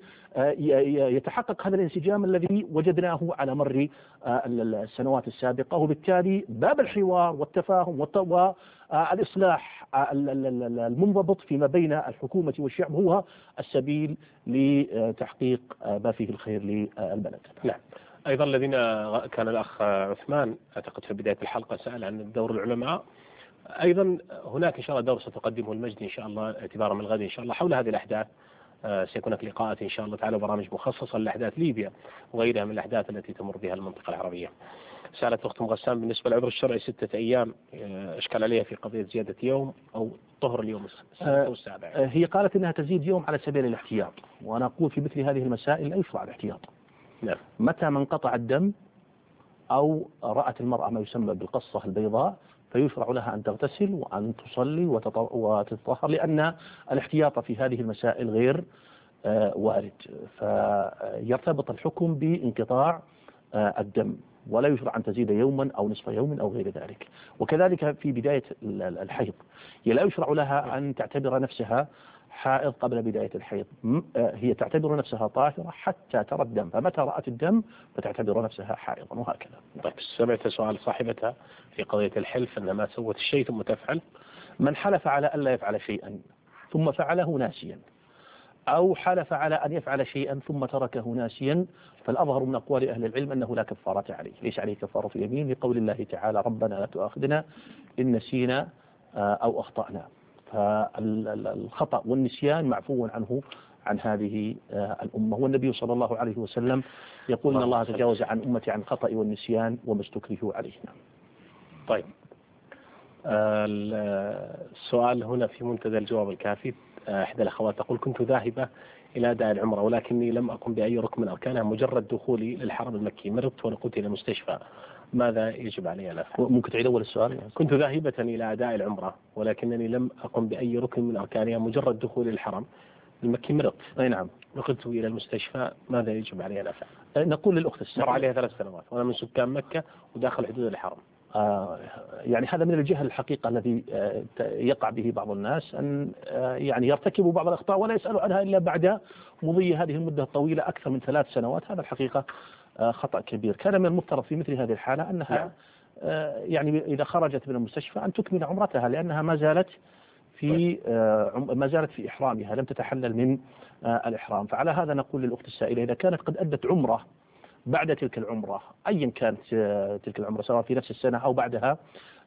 يتحقق هذا الانسجام الذي وجدناه على مر السنوات السابقة، وبالتالي باب الحوار والتفاهم والإصلاح المنضبط فيما بين الحكومة والشعب هو السبيل لتحقيق ما فيه الخير للبلد. نعم. أيضا الذين كان الأخ عثمان أعتقد في بداية الحلقة سأل عن دور العلماء، أيضا هناك إن شاء الله دور ستقدمه المجد إن شاء الله اعتبارا من الغد إن شاء الله حول هذه الأحداث. سيكون هناك لقاءات إن شاء الله تعالى وبرامج مخصصة لأحداث ليبيا وغيرها من الأحداث التي تمر بها المنطقة العربية. سألت أخت غسان بالنسبة للعذر الشرعي ستة أيام، إشكال عليها في قضية زيادة يوم أو طهر اليوم السادس أو السابع. هي قالت أنها تزيد يوم على سبيل الاحتياط، وأنا أقول في مثل هذه المسائل لا يشرع الاحتياط. نعم. متى ما انقطع الدم أو رأت المرأة ما يسمى بالقصة البيضاء فيشرع لها أن تغتسل وأن تصلي وتتطهر، لأن الاحتياط في هذه المسائل غير وارد، فيرتبط الحكم بانقطاع الدم ولا يشرع أن تزيد يوما أو نصف يوم أو غير ذلك. وكذلك في بداية الحيض لا يشرع لها أن تعتبر نفسها حائض قبل بداية الحيض، هي تعتبر نفسها طاهرة حتى ترى الدم، فمتى رأت الدم فتعتبر نفسها حائضا وهكذا. طيب سمعت سؤال صاحبتها في قضية الحلف أنها ما سوت الشيء ثم تفعل؟ من حلف على أن لا يفعل شيئا ثم فعله ناسيا، أو حلف على أن يفعل شيئا ثم تركه ناسيا، فالأظهر من أقوال أهل العلم أنه لا كفارة عليه، ليس عليه كفارة يمين لقول الله تعالى ربنا لا تؤاخذنا إن نسينا أو أخطأنا. فالخطأ والنسيان معفو عنه عن هذه الأمة، والنبي صلى الله عليه وسلم يقول إن الله تجاوز عن أمتي عن الخطأ والنسيان وما استكرهوا عليه. طيب السؤال هنا في منتدى الجواب الكافي، إحدى الأخوات تقول كنت ذاهبة إلى أداء العمرة ولكني لم أقم بأي ركن من أركانها، مجرد دخولي للحرم المكي مرضت ونقلت إلى المستشفى، ماذا يجب علي أن أفعل؟ ممكن تعيد أول السؤال؟ كنت ذاهبة إلى أداء العمرة ولكنني لم أقم بأي ركن من أركانها، مجرد دخولي للحرم المكي مرضت. أي نعم. نقلت إلى المستشفى، ماذا يجب علي أن أفعل؟ نقول للأخت السائلة مر عليها ثلاث سنوات وأنا من سكان مكة وداخل حدود الحرم. آه يعني هذا من الجهل الحقيقة الذي آه يقع به بعض الناس، أن آه يعني يرتكبوا بعض الأخطاء ولا يسألوا عنها إلا بعد مضي هذه المدة الطويلة أكثر من ثلاث سنوات. هذا الحقيقة آه خطأ كبير. كان من المفترض في مثل هذه الحالة أنها آه يعني إذا خرجت من المستشفى أن تكمل عمرتها، لأنها ما زالت في آه ما زالت في إحرامها، لم تتحلل من آه الإحرام. فعلى هذا نقول للأخت السائلة إذا كانت قد أدت عمرة بعد تلك العمرة أيا كانت تلك العمرة سواء في نفس السنة أو بعدها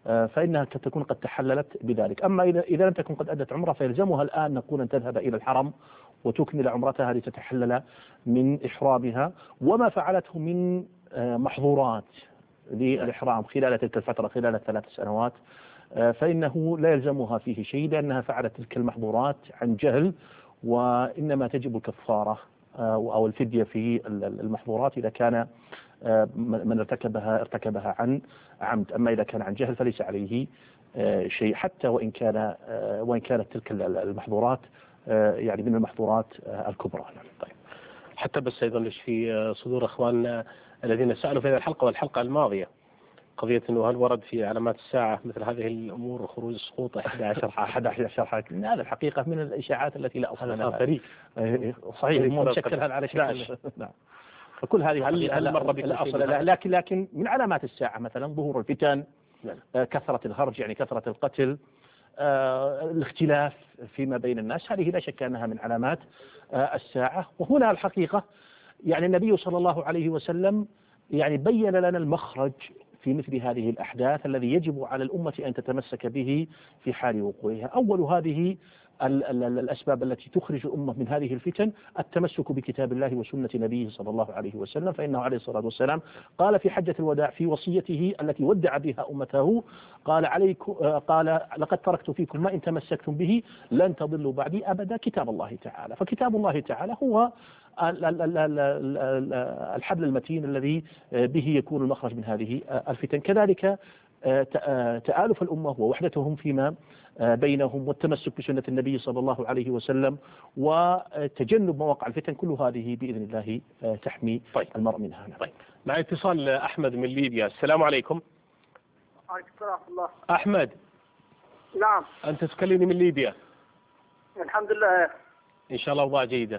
فإنها تكون قد تحللت بذلك. أما إذا إذا لم تكن قد أدت عمرة فيلزمها الآن نقول أن تذهب إلى الحرم وتكمل عمرتها لتتحلل من إحرامها، وما فعلته من محظورات للإحرام خلال تلك الفترة خلال الثلاث سنوات فإنه لا يلزمها فيه شيء، لأنها فعلت تلك المحظورات عن جهل، وإنما تجب الكفارة أو الفدية في المحظورات إذا كان من ارتكبها ارتكبها عن عمد. أما إذا كان عن جهل فليس عليه شيء، حتى وإن كان وإن كانت تلك المحظورات يعني من المحظورات الكبرى. طيب، حتى بس أيضا ليش في صدور إخواننا الذين سألوا في هذه الحلقة والحلقة الماضية قضية أنه هل ورد في علامات الساعة مثل هذه الأمور خروج سقوط أحد عشر أحد عشر حاكم؟ هذا الحقيقة من الإشاعات التي لا أصل لها. فريق صحيح مشكل على شكل. نعم. فكل هذه هل هل مر بكم لا أصل لها، لكن لكن من علامات الساعة مثلا ظهور الفتن، كثرة الهرج يعني كثرة القتل، آه، الاختلاف فيما بين الناس، هذه لا شك أنها من علامات آه، الساعة. وهنا الحقيقة يعني النبي صلى الله عليه وسلم يعني بين لنا المخرج في مثل هذه الأحداث الذي يجب على الأمة أن تتمسك به في حال وقوعها. أول هذه ال ال الأسباب التي تخرج الأمة من هذه الفتن التمسك بكتاب الله وسنة نبيه صلى الله عليه وسلم، فإنه عليه الصلاة والسلام قال في حجة الوداع في وصيته التي ودع بها أمته قال عليكم قال لقد تركت فيكم ما إن تمسكتم به لن تضلوا بعدي أبدا كتاب الله تعالى. فكتاب الله تعالى هو الحبل المتين الذي به يكون المخرج من هذه الفتن. كذلك تآلف الأمة ووحدتهم فيما بينهم والتمسك بسنة النبي صلى الله عليه وسلم وتجنب مواقع الفتن، كل هذه بإذن الله تحمي طيب. المرء منها. طيب، مع اتصال أحمد من ليبيا. السلام عليكم. عليكم السلام ورحمة الله. أحمد. نعم. أنت تكلمني من ليبيا. الحمد لله. إن شاء الله أوضاع جيدة.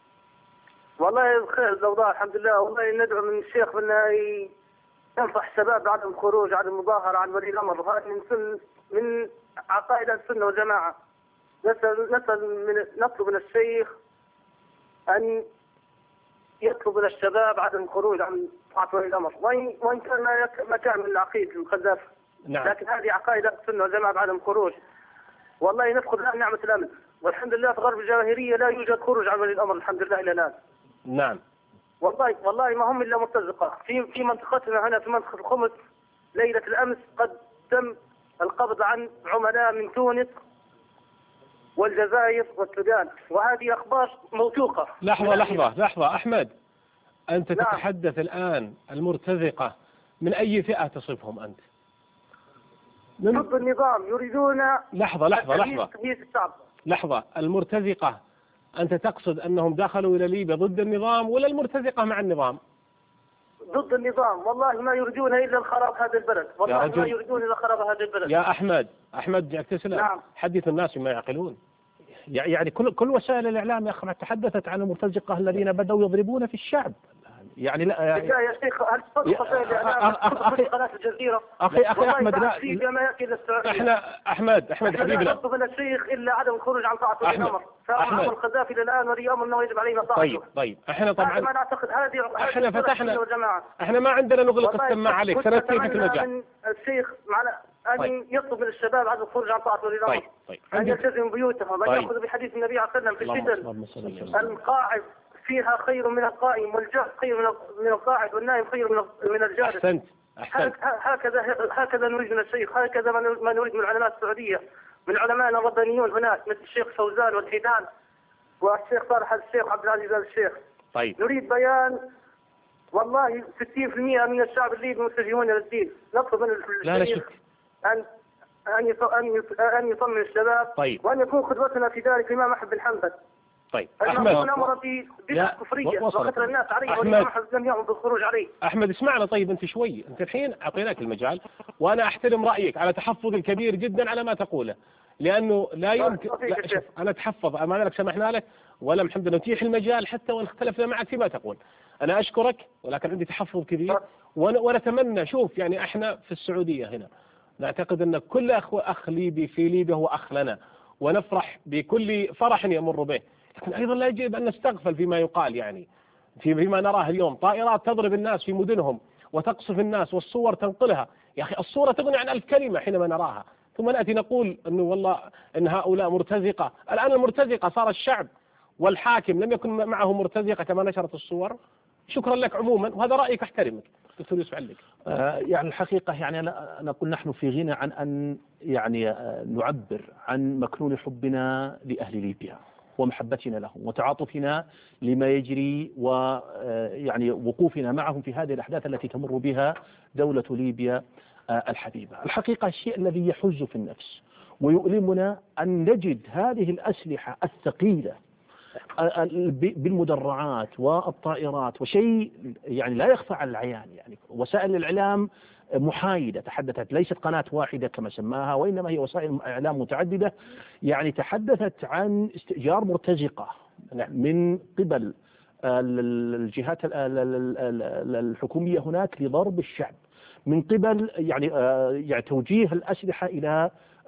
والله بخير الأوضاع الحمد لله. والله ندعو من الشيخ من ينصح الشباب بعدم الخروج عن المظاهرة عن ولي الأمر، هذا من سن من عقائد السنة والجماعة. نسأل نسأل من نطلب من الشيخ أن يطلب من الشباب عدم الخروج عن طاعة ولي الأمر، وإن وإن كان ما كان من العقيد الخزاف. نعم. لكن هذه عقائد السنة والجماعة بعدم الخروج. والله نفقد الآن نعمة الأمن، والحمد لله في غرب الجماهيرية لا يوجد خروج عن ولي الأمر الحمد لله إلى الآن. نعم. والله والله ما هم إلا مرتزقة. في في منطقتنا هنا في منطقة الخمس ليلة الأمس قد تم القبض عن عملاء من تونس والجزائر والسودان، وهذه أخبار موثوقة. لحظة لحظة لحظة أحمد، أنت نعم. تتحدث الآن المرتزقة، من أي فئة تصفهم أنت؟ من ضد النظام، يريدون لحظة لحظة لحظة تمييز الشعب. لحظة، المرتزقة أنت تقصد أنهم دخلوا إلى ليبيا ضد النظام ولا المرتزقة مع النظام؟ ضد النظام، والله ما يريدون إلا الخراب هذا البلد، والله ما يريدون إلا خراب هذا البلد. يا أحمد أحمد جاك تسلم. نعم. حدث الناس بما يعقلون. يعني كل كل وسائل الإعلام يا أخي تحدثت عن المرتزقة الذين بدأوا يضربون في الشعب. يعني لا يعني يا شيخ هل تصدق وسائل الإعلام أخي قناة الجزيرة؟ أخي أخي أحمد لا في جماعات إلى السعودية. احنا أحمد أحمد حبيبنا. لا نطلب من الشيخ إلا عدم الخروج عن طاعة ولي الأمر. فأمر القذافي إلى الآن ولي أمر أنه يجب علينا طاعته. طيب طيب احنا طبعا ما نعتقد هذه احنا فتحنا احنا ما عندنا نغلق السماعة عليك، سنتي في المجال. الشيخ معنا أن طيب. يطلب من الشباب عدم الخروج عن طاعة ولي الأمر. طيب طيب أن يلتزموا بيوتهم، وأن طيب. يأخذوا بحديث النبي عليه الصلاة والسلام في الفتن. القاعد فيها خير من القائم، والجالس خير من القاعد، والنائم خير من من الجالس. أحسنت أحسنت. هكذا هكذا نريد من الشيخ، هكذا ما نريد من العلماء السعودية، من علمائنا الربانيون هناك مثل الشيخ فوزان والحيدان والشيخ صالح الشيخ عبد العزيز الشيخ. طيب. نريد بيان. والله ستين بالمئة من الشعب الليبي متجهون الى الدين. نطلب من الشيخ ان ان ان يطمن الشباب. طيب. وان يكون قدوتنا في ذلك الامام احمد بن حنبل. طيب أحمد أمر بدعة كفرية وقتل الناس عليه، والإمام أحمد لم يأمر بالخروج عليه. أحمد اسمعنا طيب أنت شوي، أنت الحين أعطيناك المجال وأنا أحترم رأيك على تحفظ الكبير جدا على ما تقوله، لأنه لا يمكن لا شوف أنا أتحفظ أمانك سمحنا لك ولا محمد نتيح المجال حتى وإن اختلفنا معك فيما تقول. أنا أشكرك ولكن عندي تحفظ كبير ونتمنى شوف يعني إحنا في السعودية هنا نعتقد أن كل أخ أخ ليبي في ليبيا هو أخ لنا ونفرح بكل فرح يمر به، لكن أيضا لا يجب أن نستغفل فيما يقال يعني فيما نراه اليوم، طائرات تضرب الناس في مدنهم وتقصف الناس والصور تنقلها، يا أخي الصورة تغني عن ألف كلمة حينما نراها، ثم نأتي نقول أنه والله أن هؤلاء مرتزقة. الآن المرتزقة صار الشعب والحاكم لم يكن معه مرتزقة كما نشرت الصور. شكرا لك عموما، وهذا رأيك أحترمك. دكتور يوسف عليك. آه يعني الحقيقة يعني أنا نقول نحن في غنى عن أن يعني آه نعبر عن مكنون حبنا لأهل ليبيا ومحبتنا لهم وتعاطفنا لما يجري ويعني وقوفنا معهم في هذه الأحداث التي تمر بها دولة ليبيا آه الحبيبة. الحقيقة الشيء الذي يحز في النفس ويؤلمنا أن نجد هذه الأسلحة الثقيلة بالمدرعات والطائرات، وشيء يعني لا يخفى على العيان. يعني وسائل الإعلام محايدة تحدثت، ليست قناة واحدة كما سماها، وإنما هي وسائل إعلام متعددة يعني تحدثت عن استئجار مرتزقة من قبل الجهات الحكومية هناك لضرب الشعب، من قبل يعني يعني توجيه الأسلحة إلى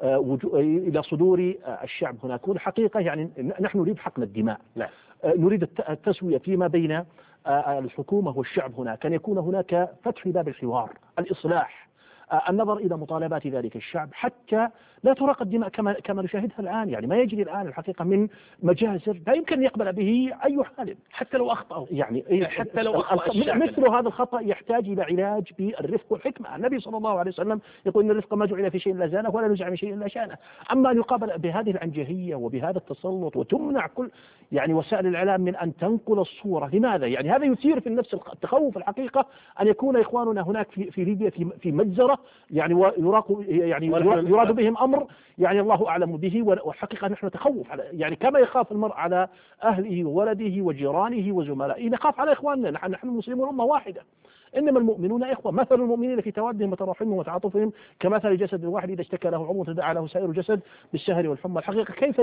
إلى صدور الشعب هناك. والحقيقة يعني نحن نريد حقن الدماء، نريد التسوية فيما بين الحكومة والشعب هناك، أن يكون هناك فتح باب الحوار، الإصلاح، النظر إلى مطالبات ذلك الشعب حتى لا تراق الدماء كما كما نشاهدها الآن. يعني ما يجري الآن الحقيقة من مجازر لا يمكن أن يقبل به أي حال حتى لو أخطأوا. يعني حتى لو أخطأ مثل هذا الخطأ يحتاج إلى علاج بالرفق والحكمة. النبي صلى الله عليه وسلم يقول إن الرفق ما جعل في شيء إلا زانه ولا نزع من شيء إلا شانه. أما أن يقابل بهذه العنجهية وبهذا التسلط وتمنع كل يعني وسائل الإعلام من أن تنقل الصورة، لماذا؟ يعني هذا يثير في النفس التخوف الحقيقة أن يكون إخواننا هناك في في ليبيا في في مجزرة يعني ويراق يعني يراد بهم أمر يعني الله أعلم به. والحقيقة نحن نتخوف على يعني كما يخاف المرء على أهله وولده وجيرانه وزملائه نخاف على إخواننا. نحن نحن المسلمون أمة واحدة، إنما المؤمنون إخوة. مثل المؤمنين في توادهم وتراحمهم وتعاطفهم كمثل الجسد الواحد إذا اشتكى له عضو تداعى له سائر الجسد بالسهر والحمى. الحقيقة كيف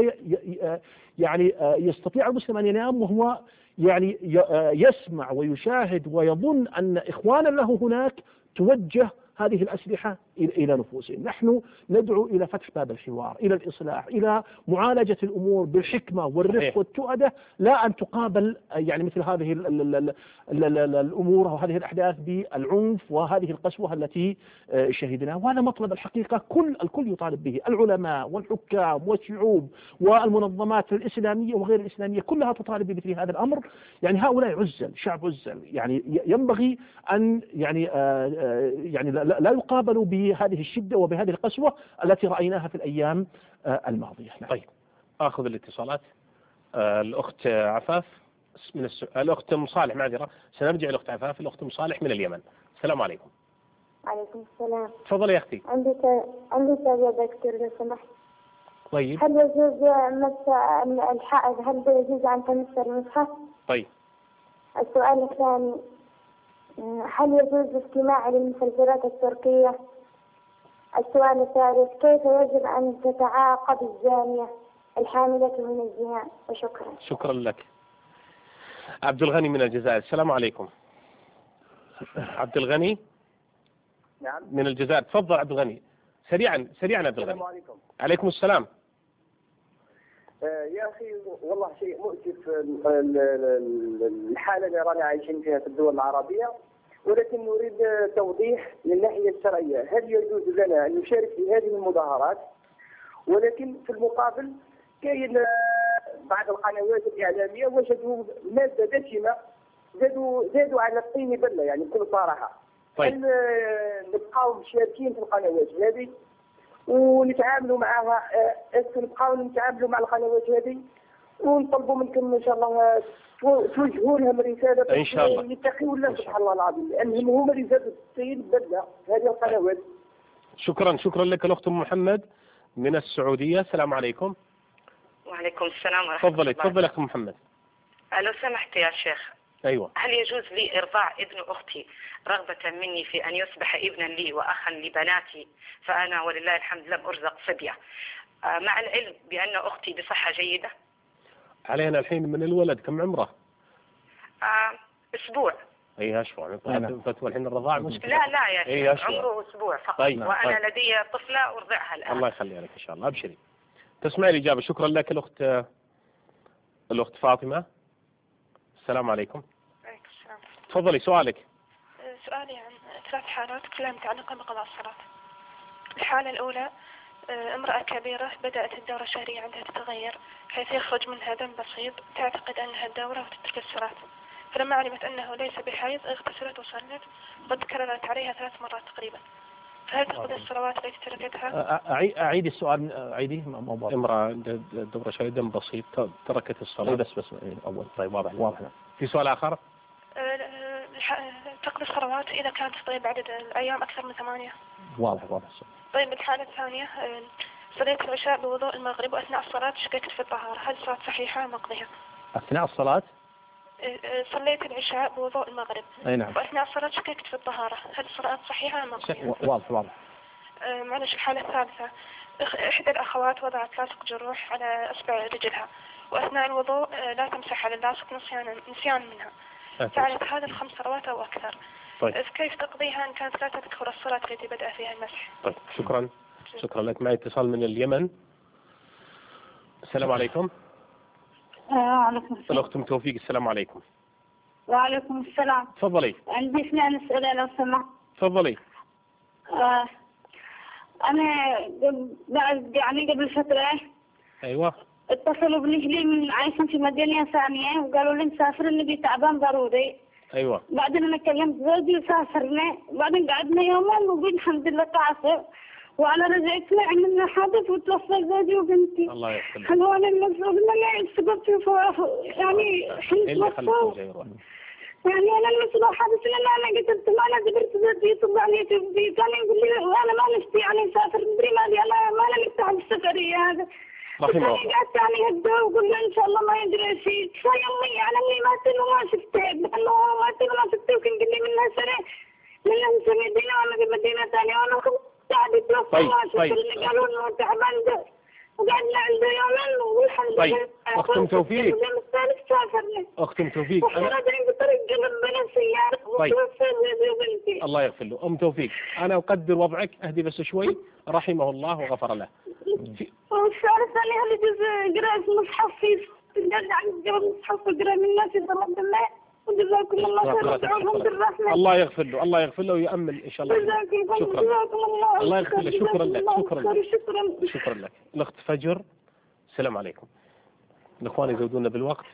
يعني يستطيع المسلم أن ينام وهو يعني يسمع ويشاهد ويظن أن إخوانا له هناك توجه هذه الأسلحة إلى نفوسهم؟ نحن ندعو إلى فتح باب الحوار، إلى الإصلاح، إلى معالجة الأمور بالحكمة والرفق والتؤدة، لا أن تقابل يعني مثل هذه ال ال ال ال ال الأمور وهذه الأحداث بالعنف وهذه القسوة التي شهدناها. وهذا مطلب الحقيقة كل الكل يطالب به، العلماء والحكام والشعوب والمنظمات الإسلامية وغير الإسلامية كلها تطالب بمثل هذا الأمر. يعني هؤلاء عزل، شعب عزل، يعني ينبغي أن يعني يعني لا يقابلوا بهذه الشدة وبهذه القسوة التي رأيناها في الأيام الماضية. طيب آخذ الاتصالات. الأخت عفاف من الس... الأخت أم صالح، معذرة، سنرجع الأخت عفاف. الأخت أم صالح من اليمن. السلام عليكم. عليكم السلام. تفضلي يا أختي. عندي ت... عندي سؤال يا دكتور لو سمحت. طيب. هل يجوز مس الحائض هل يجوز أن تمس المصحف؟ طيب. السؤال الثاني، هل يجوز الاستماع للمسلسلات التركية؟ السؤال الثالث، كيف يجب أن تتعاقب الزانية الحاملة من الزنا؟ وشكرا. شكرا لك. عبد الغني من الجزائر. السلام عليكم. عبد الغني. نعم. من الجزائر. تفضل عبد الغني. سريعا سريعا عبد الغني. السلام عليكم. عليكم السلام. يا أخي والله شيء مؤسف الحالة اللي رانا عايشين فيها في الدول العربية، ولكن نريد توضيح من الناحية الشرعية. هل يجوز لنا أن نشارك في هذه المظاهرات؟ ولكن في المقابل كاين بعض القنوات الإعلامية وجدوا مادة دسمة زادوا زادوا على الطين بلة، يعني بكل صراحة. طيب. هل نبقاو مشاركين في القنوات هذه ونتعاملوا معها؟ نبقاو نتعاملوا مع القنوات هذه ونطلبوا منكم ان شاء الله توجهوا لهم رساله ان شاء الله يتقوا الله سبحان الله العظيم، لانهم هما اللي زادوا الطين بدله هذه القنوات. شكرا شكرا لك الاخت ام محمد من السعوديه. السلام عليكم. وعليكم السلام ورحمه الله. تفضلي تفضلي اخت محمد. لو سمحت يا شيخ. ايوه. هل يجوز لي ارضاع ابن اختي رغبه مني في ان يصبح ابنا لي واخا لبناتي، فانا ولله الحمد لم ارزق صبيه، مع العلم بان اختي بصحه جيده؟ علينا الحين من الولد كم عمره؟ آه اسبوع. اي اسبوع. فتوى الحين الرضاعه مشكله. لا لا يا شيخ، عمره اسبوع فقط. طيب. وانا طيب. لدي طفله ارضعها الان. الله يخليها لك ان شاء الله. ابشري. تسمعي الاجابه. شكرا لك الاخت الاخت فاطمه. السلام عليكم. عليكم السلام. تفضلي سؤالك. سؤالي عن ثلاث حالات كلها متعلقة بقضاء الصلاة. الحالة الأولى امرأة كبيرة بدأت الدورة الشهرية عندها تتغير حيث يخرج منها دم بسيط تعتقد أنها الدورة وتترك الصلاة، فلما علمت أنه ليس بحيض اغتسلت وصلت وقد كررت عليها ثلاث مرات تقريبا، فهل تقضي الصلوات التي تركتها؟ أعيد السؤال، أعيدي. امرأة الدورة الشهرية دم بسيط تركت الصلاة. بس بس أول. طيب واضح واضح. في سؤال آخر؟ تقضي الصلوات إذا كانت تطيب عدد الأيام أكثر من ثمانية. واضح واضح. طيب الحالة الثانية صليت العشاء بوضوء المغرب وأثناء الصلاة شككت في الطهارة، هل الصلاة صحيحة أم أقضيها؟ أثناء الصلاة؟ صليت العشاء بوضوء المغرب. أي نعم. وأثناء الصلاة شككت في الطهارة، هل الصلاة صحيحة أم أقضيها؟ واضح واضح. معلش الحالة الثالثة إحدى الأخوات وضعت لاصق جروح على إصبع رجلها وأثناء الوضوء لا تمسح على اللاصق نسيان نسيان منها، فعلت هذا الخمس صلوات أو أكثر. طيب. كيف تقضيها إن كانت لا تذكر الصلاة التي بدأ فيها المسح؟ طيب شكرا شكرا لك. معي اتصال من اليمن. السلام عليكم. وعليكم السلام. الأخت أم توفيق. السلام عليكم. وعليكم السلام. تفضلي. عندي اثنين أسئلة لو سمحت. تفضلي. آه أنا بعد يعني قبل فترة. أيوة. اتصلوا بنجلي من عايشين في مدينة ثانية وقالوا لي مسافر النبي تعبان ضروري. أيوة. بعدين أنا كلمت زوجي وسافرنا، بعدين قعدنا يومين وقلت الحمد لله تعافى، وأنا رجعت لي عملنا حادث وتوفى زوجي وبنتي. الله يحفظك. هل هو أنا المسؤول إن السبب في يعني حلف مصفوف؟ يعني أنا المسؤول حادث لأن أنا قتلت ما أنا قدرت زوجي طبعني في البيت، أنا يقول لي أنا ما نشتي يعني نسافر مدري مالي أنا ما أنا مرتاح بالسفرية هذا. رحمه الله. قعدت يعني هدا وقول له إن شاء الله ما يدري شيء، شوية أمي يعني أمي ماتت وما شفته لأنه ماتت وما شفته وكان قال لي منها سنة منها سنة مدينة وأنا في مدينة ثانية وأنا قاعد يتوفى طيب. ما شفت طيب. اللي قالوا إنه تعبان ده وقعدنا عنده يومين والحمد لله. طيب أخت أم توفيق. اليوم الثالث سافرنا. أخت أم توفيق. أنا راجعين بطريق جنب بين السيارة طيب. وتوفى زوجي وبنتي. الله يغفر له. أم توفيق أنا أقدر وضعك، أهدي بس شوي. رحمه الله وغفر له. في... والسؤال الثاني هل يجوز قراءة المصحف في نرجع نقرأ المصحف وقراءة من الناس في صلاة الله وجزاكم الله خير وادعوهم بالرحمة. الله يغفر له. الله يغفر له ويؤمن إن شاء الله. شكرا. الله. الله يغفر له. شكرا لك. شكرا لك. شكرا. شكرا لك. الأخت فجر. السلام عليكم. الإخوان يزودونا بالوقت.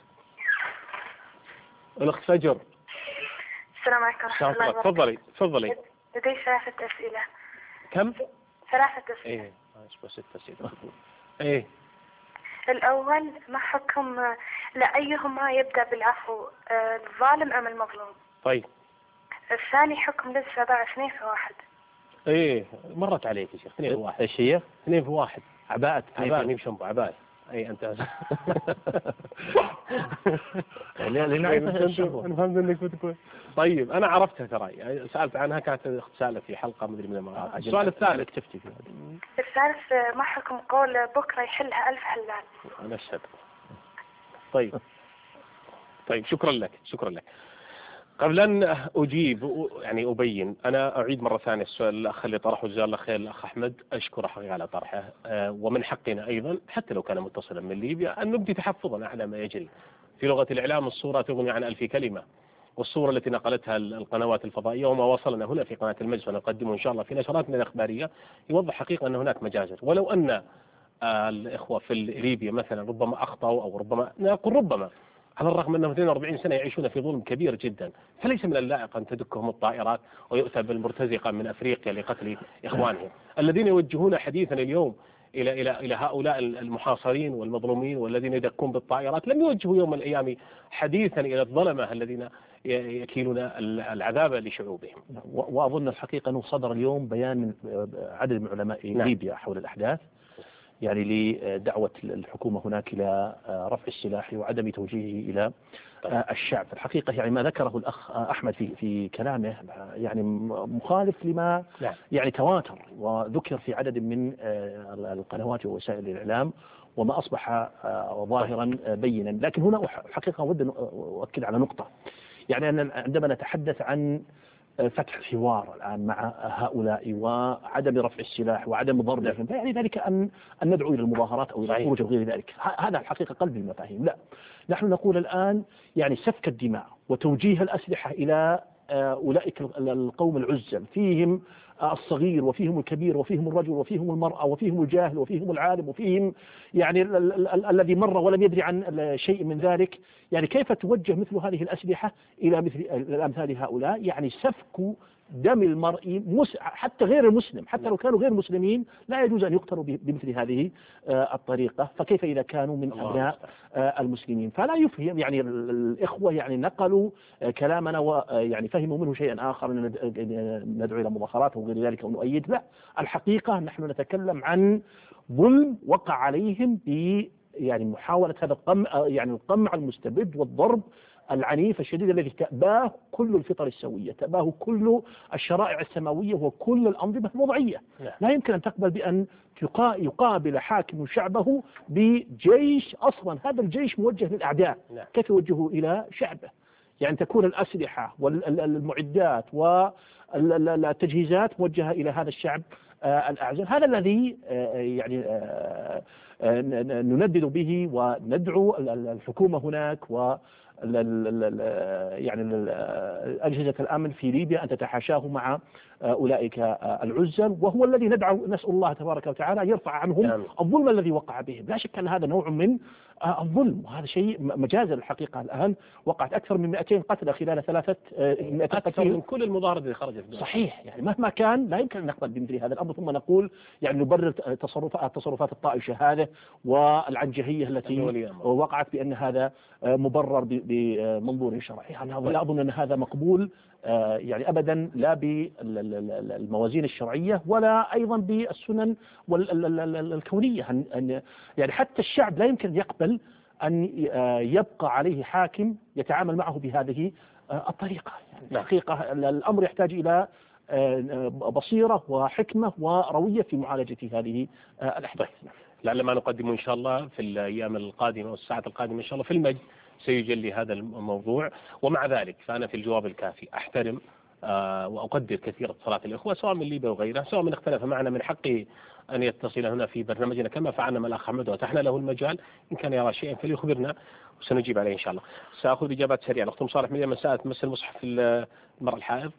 الأخت فجر. السلام عليكم ورحمة الله وبركاته. تفضلي تفضلي. لدي ثلاثة أسئلة. كم؟ ثلاثة أسئلة. إيه بس ست أسئلة. إيه. الأول ما حكم لأيهما يبدأ بالعفو الظالم أم المظلوم؟ طيب. الثاني حكم للسبع اثنين في واحد. إيه مرت عليك يا شيخ. اثنين في واحد. إيش هي؟ اثنين في واحد. عباءة. عباءة مي بشنبو عباءة. أي أنت. أنا فهمت إنك بتقول. طيب أنا عرفتها ترى يعني سألت عنها كانت أخت سألت في حلقة مدري من المرات. السؤال الثالث تفتي فيها. الثالث ما حكم قول بكرة يحلها ألف حلال؟ أنا أشهد. طيب. طيب شكرا لك شكرا لك. قبل أن أجيب يعني أبين أنا أعيد مرة ثانية السؤال الأخ اللي طرحه جزاه الله خير الأخ أحمد أشكره حقيقة على طرحه. ومن حقنا أيضا حتى لو كان متصلا من ليبيا أن نبدي تحفظا على ما يجري. في لغة الإعلام الصورة تغني عن ألف كلمة، والصورة التي نقلتها القنوات الفضائية وما وصلنا هنا في قناة المجلس ونقدمه إن شاء الله في نشراتنا الإخبارية يوضح حقيقة أن هناك مجازر، ولو أن الإخوة في ليبيا مثلا ربما أخطأوا أو ربما نقول ربما على الرغم أنهم اثنين وأربعين سنة يعيشون في ظلم كبير جدا، فليس من اللائق أن تدكهم الطائرات ويؤتى بالمرتزقة من أفريقيا لقتل إخوانهم الذين يوجهون حديثا اليوم إلى إلى إلى هؤلاء المحاصرين والمظلومين والذين يدكون بالطائرات. لم يوجهوا يوم من الأيام حديثا إلى الظلمة الذين يكيلون العذاب لشعوبهم. وأظن الحقيقة أنه صدر اليوم بيان من عدد من علماء نعم. ليبيا حول الأحداث يعني لدعوة الحكومة هناك إلى رفع السلاح وعدم توجيهه إلى طيب. الشعب. الحقيقة يعني ما ذكره الأخ أحمد في في كلامه يعني مخالف لما نعم. يعني تواتر وذكر في عدد من القنوات ووسائل الإعلام وما أصبح ظاهرا بينا. لكن هنا حقيقة أود أن أؤكد على نقطة، يعني أن عندما نتحدث عن فتح حوار الآن مع هؤلاء وعدم رفع السلاح وعدم ضربهم فيعني ذلك أن أن ندعو إلى المظاهرات أو إلى الخروج وغير ذلك. هذا الحقيقة قلب المفاهيم. لا، نحن نقول الآن يعني سفك الدماء وتوجيه الأسلحة إلى أولئك القوم العزل، فيهم الصغير وفيهم الكبير وفيهم الرجل وفيهم المرأة وفيهم الجاهل وفيهم العالم وفيهم يعني ال ال ال الذي مر ولم يدري عن شيء من ذلك. يعني كيف توجه مثل هذه الأسلحة إلى مثل الأمثال هؤلاء؟ يعني سفك دم المرء حتى غير المسلم، حتى لو كانوا غير مسلمين لا يجوز أن يقتلوا بمثل هذه الطريقة، فكيف إذا كانوا من أبناء المسلمين؟ فلا يفهم يعني الإخوة يعني نقلوا كلامنا ويعني فهموا منه شيئا آخر، ندعو إلى مظاهرات وغير ذلك ونؤيد. لا، الحقيقة نحن نتكلم عن ظلم وقع عليهم ب يعني محاولة هذا القمع، يعني القمع المستبد والضرب العنيف الشديد الذي تأباه كل الفطر السوية، تأباه كل الشرائع السماوية وكل الأنظمة الوضعية. لا يمكن أن تقبل بأن يقابل حاكم شعبه بجيش أصلا هذا الجيش موجه للأعداء، كيف يوجهه إلى شعبه؟ يعني تكون الأسلحة والمعدات والتجهيزات موجهة إلى هذا الشعب الأعزل. هذا الذي يعني نندد به وندعو الحكومة هناك و يعني أجهزة الأمن في ليبيا أن تتحاشاه مع أولئك العزل، وهو الذي ندعو نسأل الله تبارك وتعالى يرفع عنهم الظلم الذي وقع بهم. لا شك أن هذا نوع من الظلم، وهذا شيء مجازا الحقيقة. الآن وقعت أكثر من مئتين قتلى خلال ثلاثة أكثر من كل المظاهرات اللي خرجت. صحيح، يعني مهما كان لا يمكن أن نقبل بمثل هذا الأمر ثم نقول يعني نبرر تصرفات تصرفات الطائشة هذه والعنجهية التي وقعت بأن هذا مبرر بمنظور شرعي. أنا لا أظن أن هذا مقبول يعني أبدا، لا بالموازين الشرعية ولا أيضا بالسنن الكونية. يعني حتى الشعب لا يمكن يقبل أن يبقى عليه حاكم يتعامل معه بهذه الطريقة. يعني حقيقة الأمر يحتاج إلى بصيرة وحكمة وروية في معالجة هذه الأحداث. لعل ما نقدمه إن شاء الله في الأيام القادمة والساعات القادمة إن شاء الله في المجد سيجلي هذا الموضوع. ومع ذلك فأنا في الجواب الكافي أحترم آه وأقدر كثير اتصالات الإخوة سواء من ليبيا وغيرها، سواء من اختلف معنا من حقه أن يتصل هنا في برنامجنا كما فعلنا مع الأخ أحمد وأتحنا له المجال، إن كان يرى شيئا فليخبرنا وسنجيب عليه إن شاء الله. سأخذ إجابات سريعة. الأخت صالح من مسألة تمس المصحف المرأة الحائض.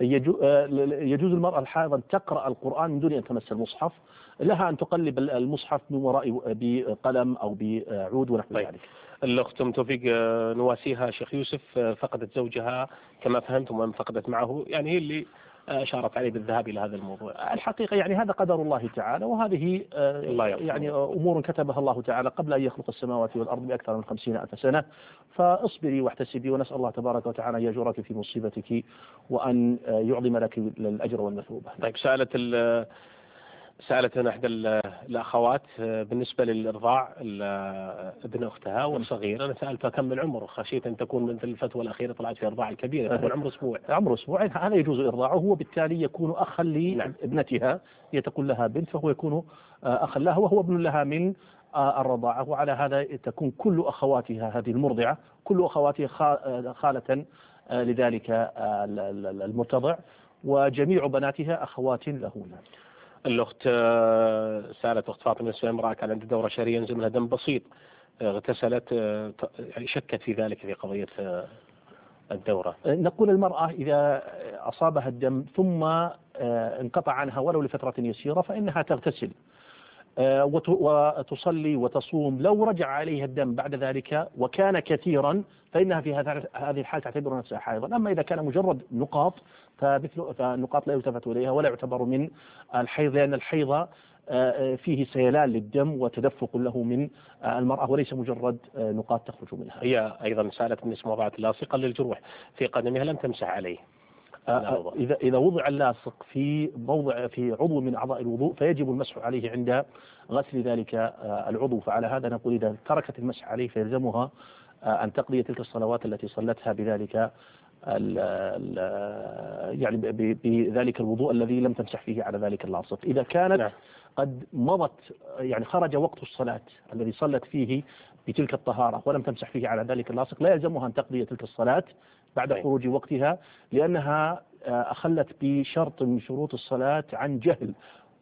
يجوز المرأة الحائض أن تقرأ القرآن من دون أن تمس المصحف، لها أن تقلب المصحف من وراء بقلم أو بعود ونحو ذلك. طيب. الأخت أم توفيق نواسيها شيخ يوسف فقدت زوجها كما فهمت ومن فقدت معه، يعني هي اللي أشارت عليه بالذهاب إلى هذا الموضوع. الحقيقة يعني هذا قدر الله تعالى، وهذه يعني أمور كتبها الله تعالى قبل أن يخلق السماوات والأرض بأكثر من خمسين ألف سنة. فاصبري واحتسبي ونسأل الله تبارك وتعالى أن يجرك في مصيبتك وأن يعظم لك الأجر والمثوبة. طيب سألت سألت إحدى الأخوات بالنسبة للإرضاع ابن أختها والصغير، أنا سألتها كم العمر خشيت أن تكون مثل الفتوى الأخيرة طلعت في إرضاع الكبير يكون عمره أسبوع. عمره أسبوعين هذا يجوز إرضاعه، وبالتالي يكون أخا لابنتها، هي تقول لها بنت فهو يكون أخا لها وهو ابن لها من الرضاعة. وعلى هذا تكون كل أخواتها هذه المرضعة كل أخواتها خالة لذلك المرتضع، وجميع بناتها أخوات له. الأخت سألت أخت فاطمة بالنسبة لامرأة كان عندها دورة شهرية ينزل منها دم بسيط، اغتسلت يعني شكت في ذلك في قضية الدورة. نقول المرأة إذا أصابها الدم ثم انقطع عنها ولو لفترة يسيرة فإنها تغتسل وتصلي وتصوم. لو رجع عليها الدم بعد ذلك وكان كثيرا فإنها في هذه الحالة تعتبر نفسها حائضا. أما إذا كان مجرد نقاط فمثل فالنقاط لا يلتفت إليها ولا يعتبر من الحيض، لأن الحيض فيه سيلان للدم وتدفق له من المرأة وليس مجرد نقاط تخرج منها. هي أيضا سألت بالنسبة لوضعت لاصقا للجروح في قدمها لم تمسح عليه. إذا إذا وضع اللاصق في موضع في عضو من أعضاء الوضوء فيجب المسح عليه عند غسل ذلك العضو. فعلى هذا نقول إذا تركت المسح عليه فيلزمها أن تقضي تلك الصلوات التي صلتها بذلك ال ال يعني بذلك الوضوء الذي لم تمسح فيه على ذلك اللاصق. إذا كانت نعم. قد مضت يعني خرج وقت الصلاة الذي صلت فيه بتلك الطهارة ولم تمسح فيه على ذلك اللاصق لا يلزمها أن تقضي تلك الصلاة بعد طيب. خروج وقتها، لأنها أخلت بشرط من شروط الصلاة عن جهل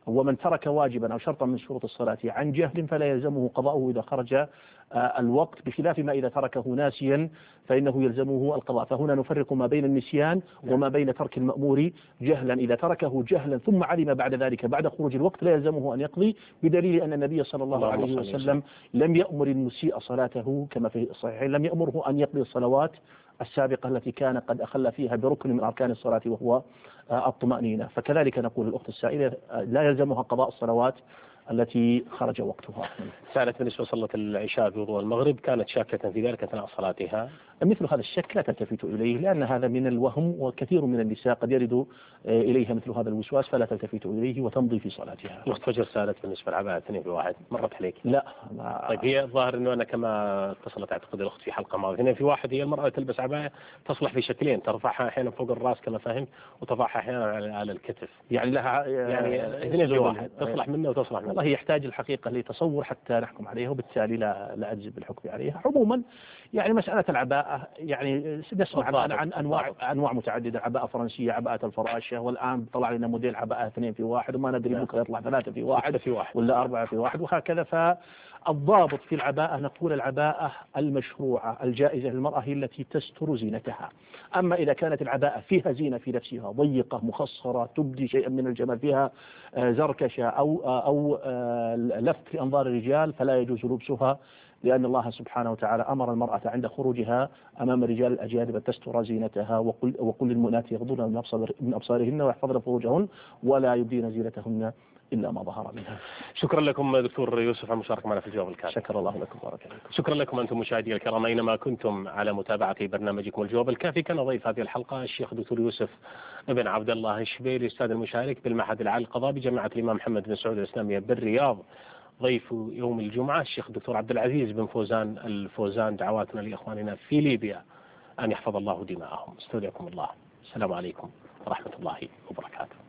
ومن ترك واجبا أو شرطا من شروط الصلاة عن جهل فلا يلزمه قضاؤه إذا خرج الوقت، بخلاف ما إذا تركه ناسيا فإنه يلزمه القضاء. فهنا نفرق ما بين النسيان وما بين ترك المأمور جهلا. إذا تركه جهلا ثم علم بعد ذلك بعد خروج الوقت لا يلزمه أن يقضي، بدليل أن النبي صلى الله عليه وسلم لم يأمر المسيء صلاته كما في الصحيحين، لم يأمره أن يقضي الصلوات السابقة التي كان قد أخل فيها بركن من أركان الصلاة وهو الطمأنينة. فكذلك نقول الأخت السائلة لا يلزمها قضاء الصلوات التي خرج وقتها. سألت بالنسبة صلاة العشاء بوضوء المغرب، كانت شاكة في ذلك أثناء صلاتها. مثل هذا الشك لا تلتفت إليه، لأن هذا من الوهم، وكثير من النساء قد يرد إليها مثل هذا الوسواس، فلا تلتفت إليه وتمضي في صلاتها. الأخت فجر سألت بالنسبة للعباءة اثنين في واحد، مرت عليك؟ لا. طيب هي الظاهر أنه أنا كما اتصلت أعتقد الأخت في حلقة ماضية، اثنين في واحد هي المرأة تلبس عباءة تصلح في شكلين، ترفعها أحيانا فوق الرأس كما فهمت، وتضعها أحيانا على الكتف، يعني لها يعني اثنين في واحد، تصلح منه وتصلح منه. والله يحتاج الحقيقة لتصور حتى نحكم عليها، وبالتالي لا لا أجزم بالحكم عليها. عموما يعني مسألة العباءة يعني نسمع عن, عن أنواع أنواع متعددة، عباءة فرنسية، عباءة الفراشة، والآن طلع لنا موديل عباءة اثنين في واحد، وما ندري بكرة يطلع ثلاثة في واحد, في واحد ولا أربعة في واحد، وهكذا. فالضابط في العباءة نقول العباءة المشروعة الجائزة للمرأة هي التي تستر زينتها. أما إذا كانت العباءة فيها زينة في نفسها، ضيقة مخصرة تبدي شيئا من الجمال، فيها زركشة أو أو لفت لأنظار الرجال، فلا يجوز لبسها، لأن الله سبحانه وتعالى أمر المرأة عند خروجها أمام الرجال الأجانب أن تستر زينتها، وقل, وقل للمؤمنات يغضضن من أبصارهن ويحفظن فروجهن ولا يبدين زينتهن إلا ما ظهر منها. شكرا لكم دكتور يوسف على المشاركة معنا في الجواب الكافي. شكر الله لكم وبارك عليكم. شكرا لكم أنتم مشاهدي الكرام أينما كنتم على متابعة برنامجكم الجواب الكافي. كان ضيف هذه الحلقة الشيخ دكتور يوسف بن عبد الله الشبيلي، أستاذ المشارك بالمعهد العالي القضاء بجامعة الإمام محمد بن سعود الإسلامية بالرياض. ضيف يوم الجمعة الشيخ الدكتور عبد العزيز بن فوزان الفوزان. دعواتنا لإخواننا في ليبيا أن يحفظ الله دماءهم. استودعكم الله. السلام عليكم ورحمة الله وبركاته.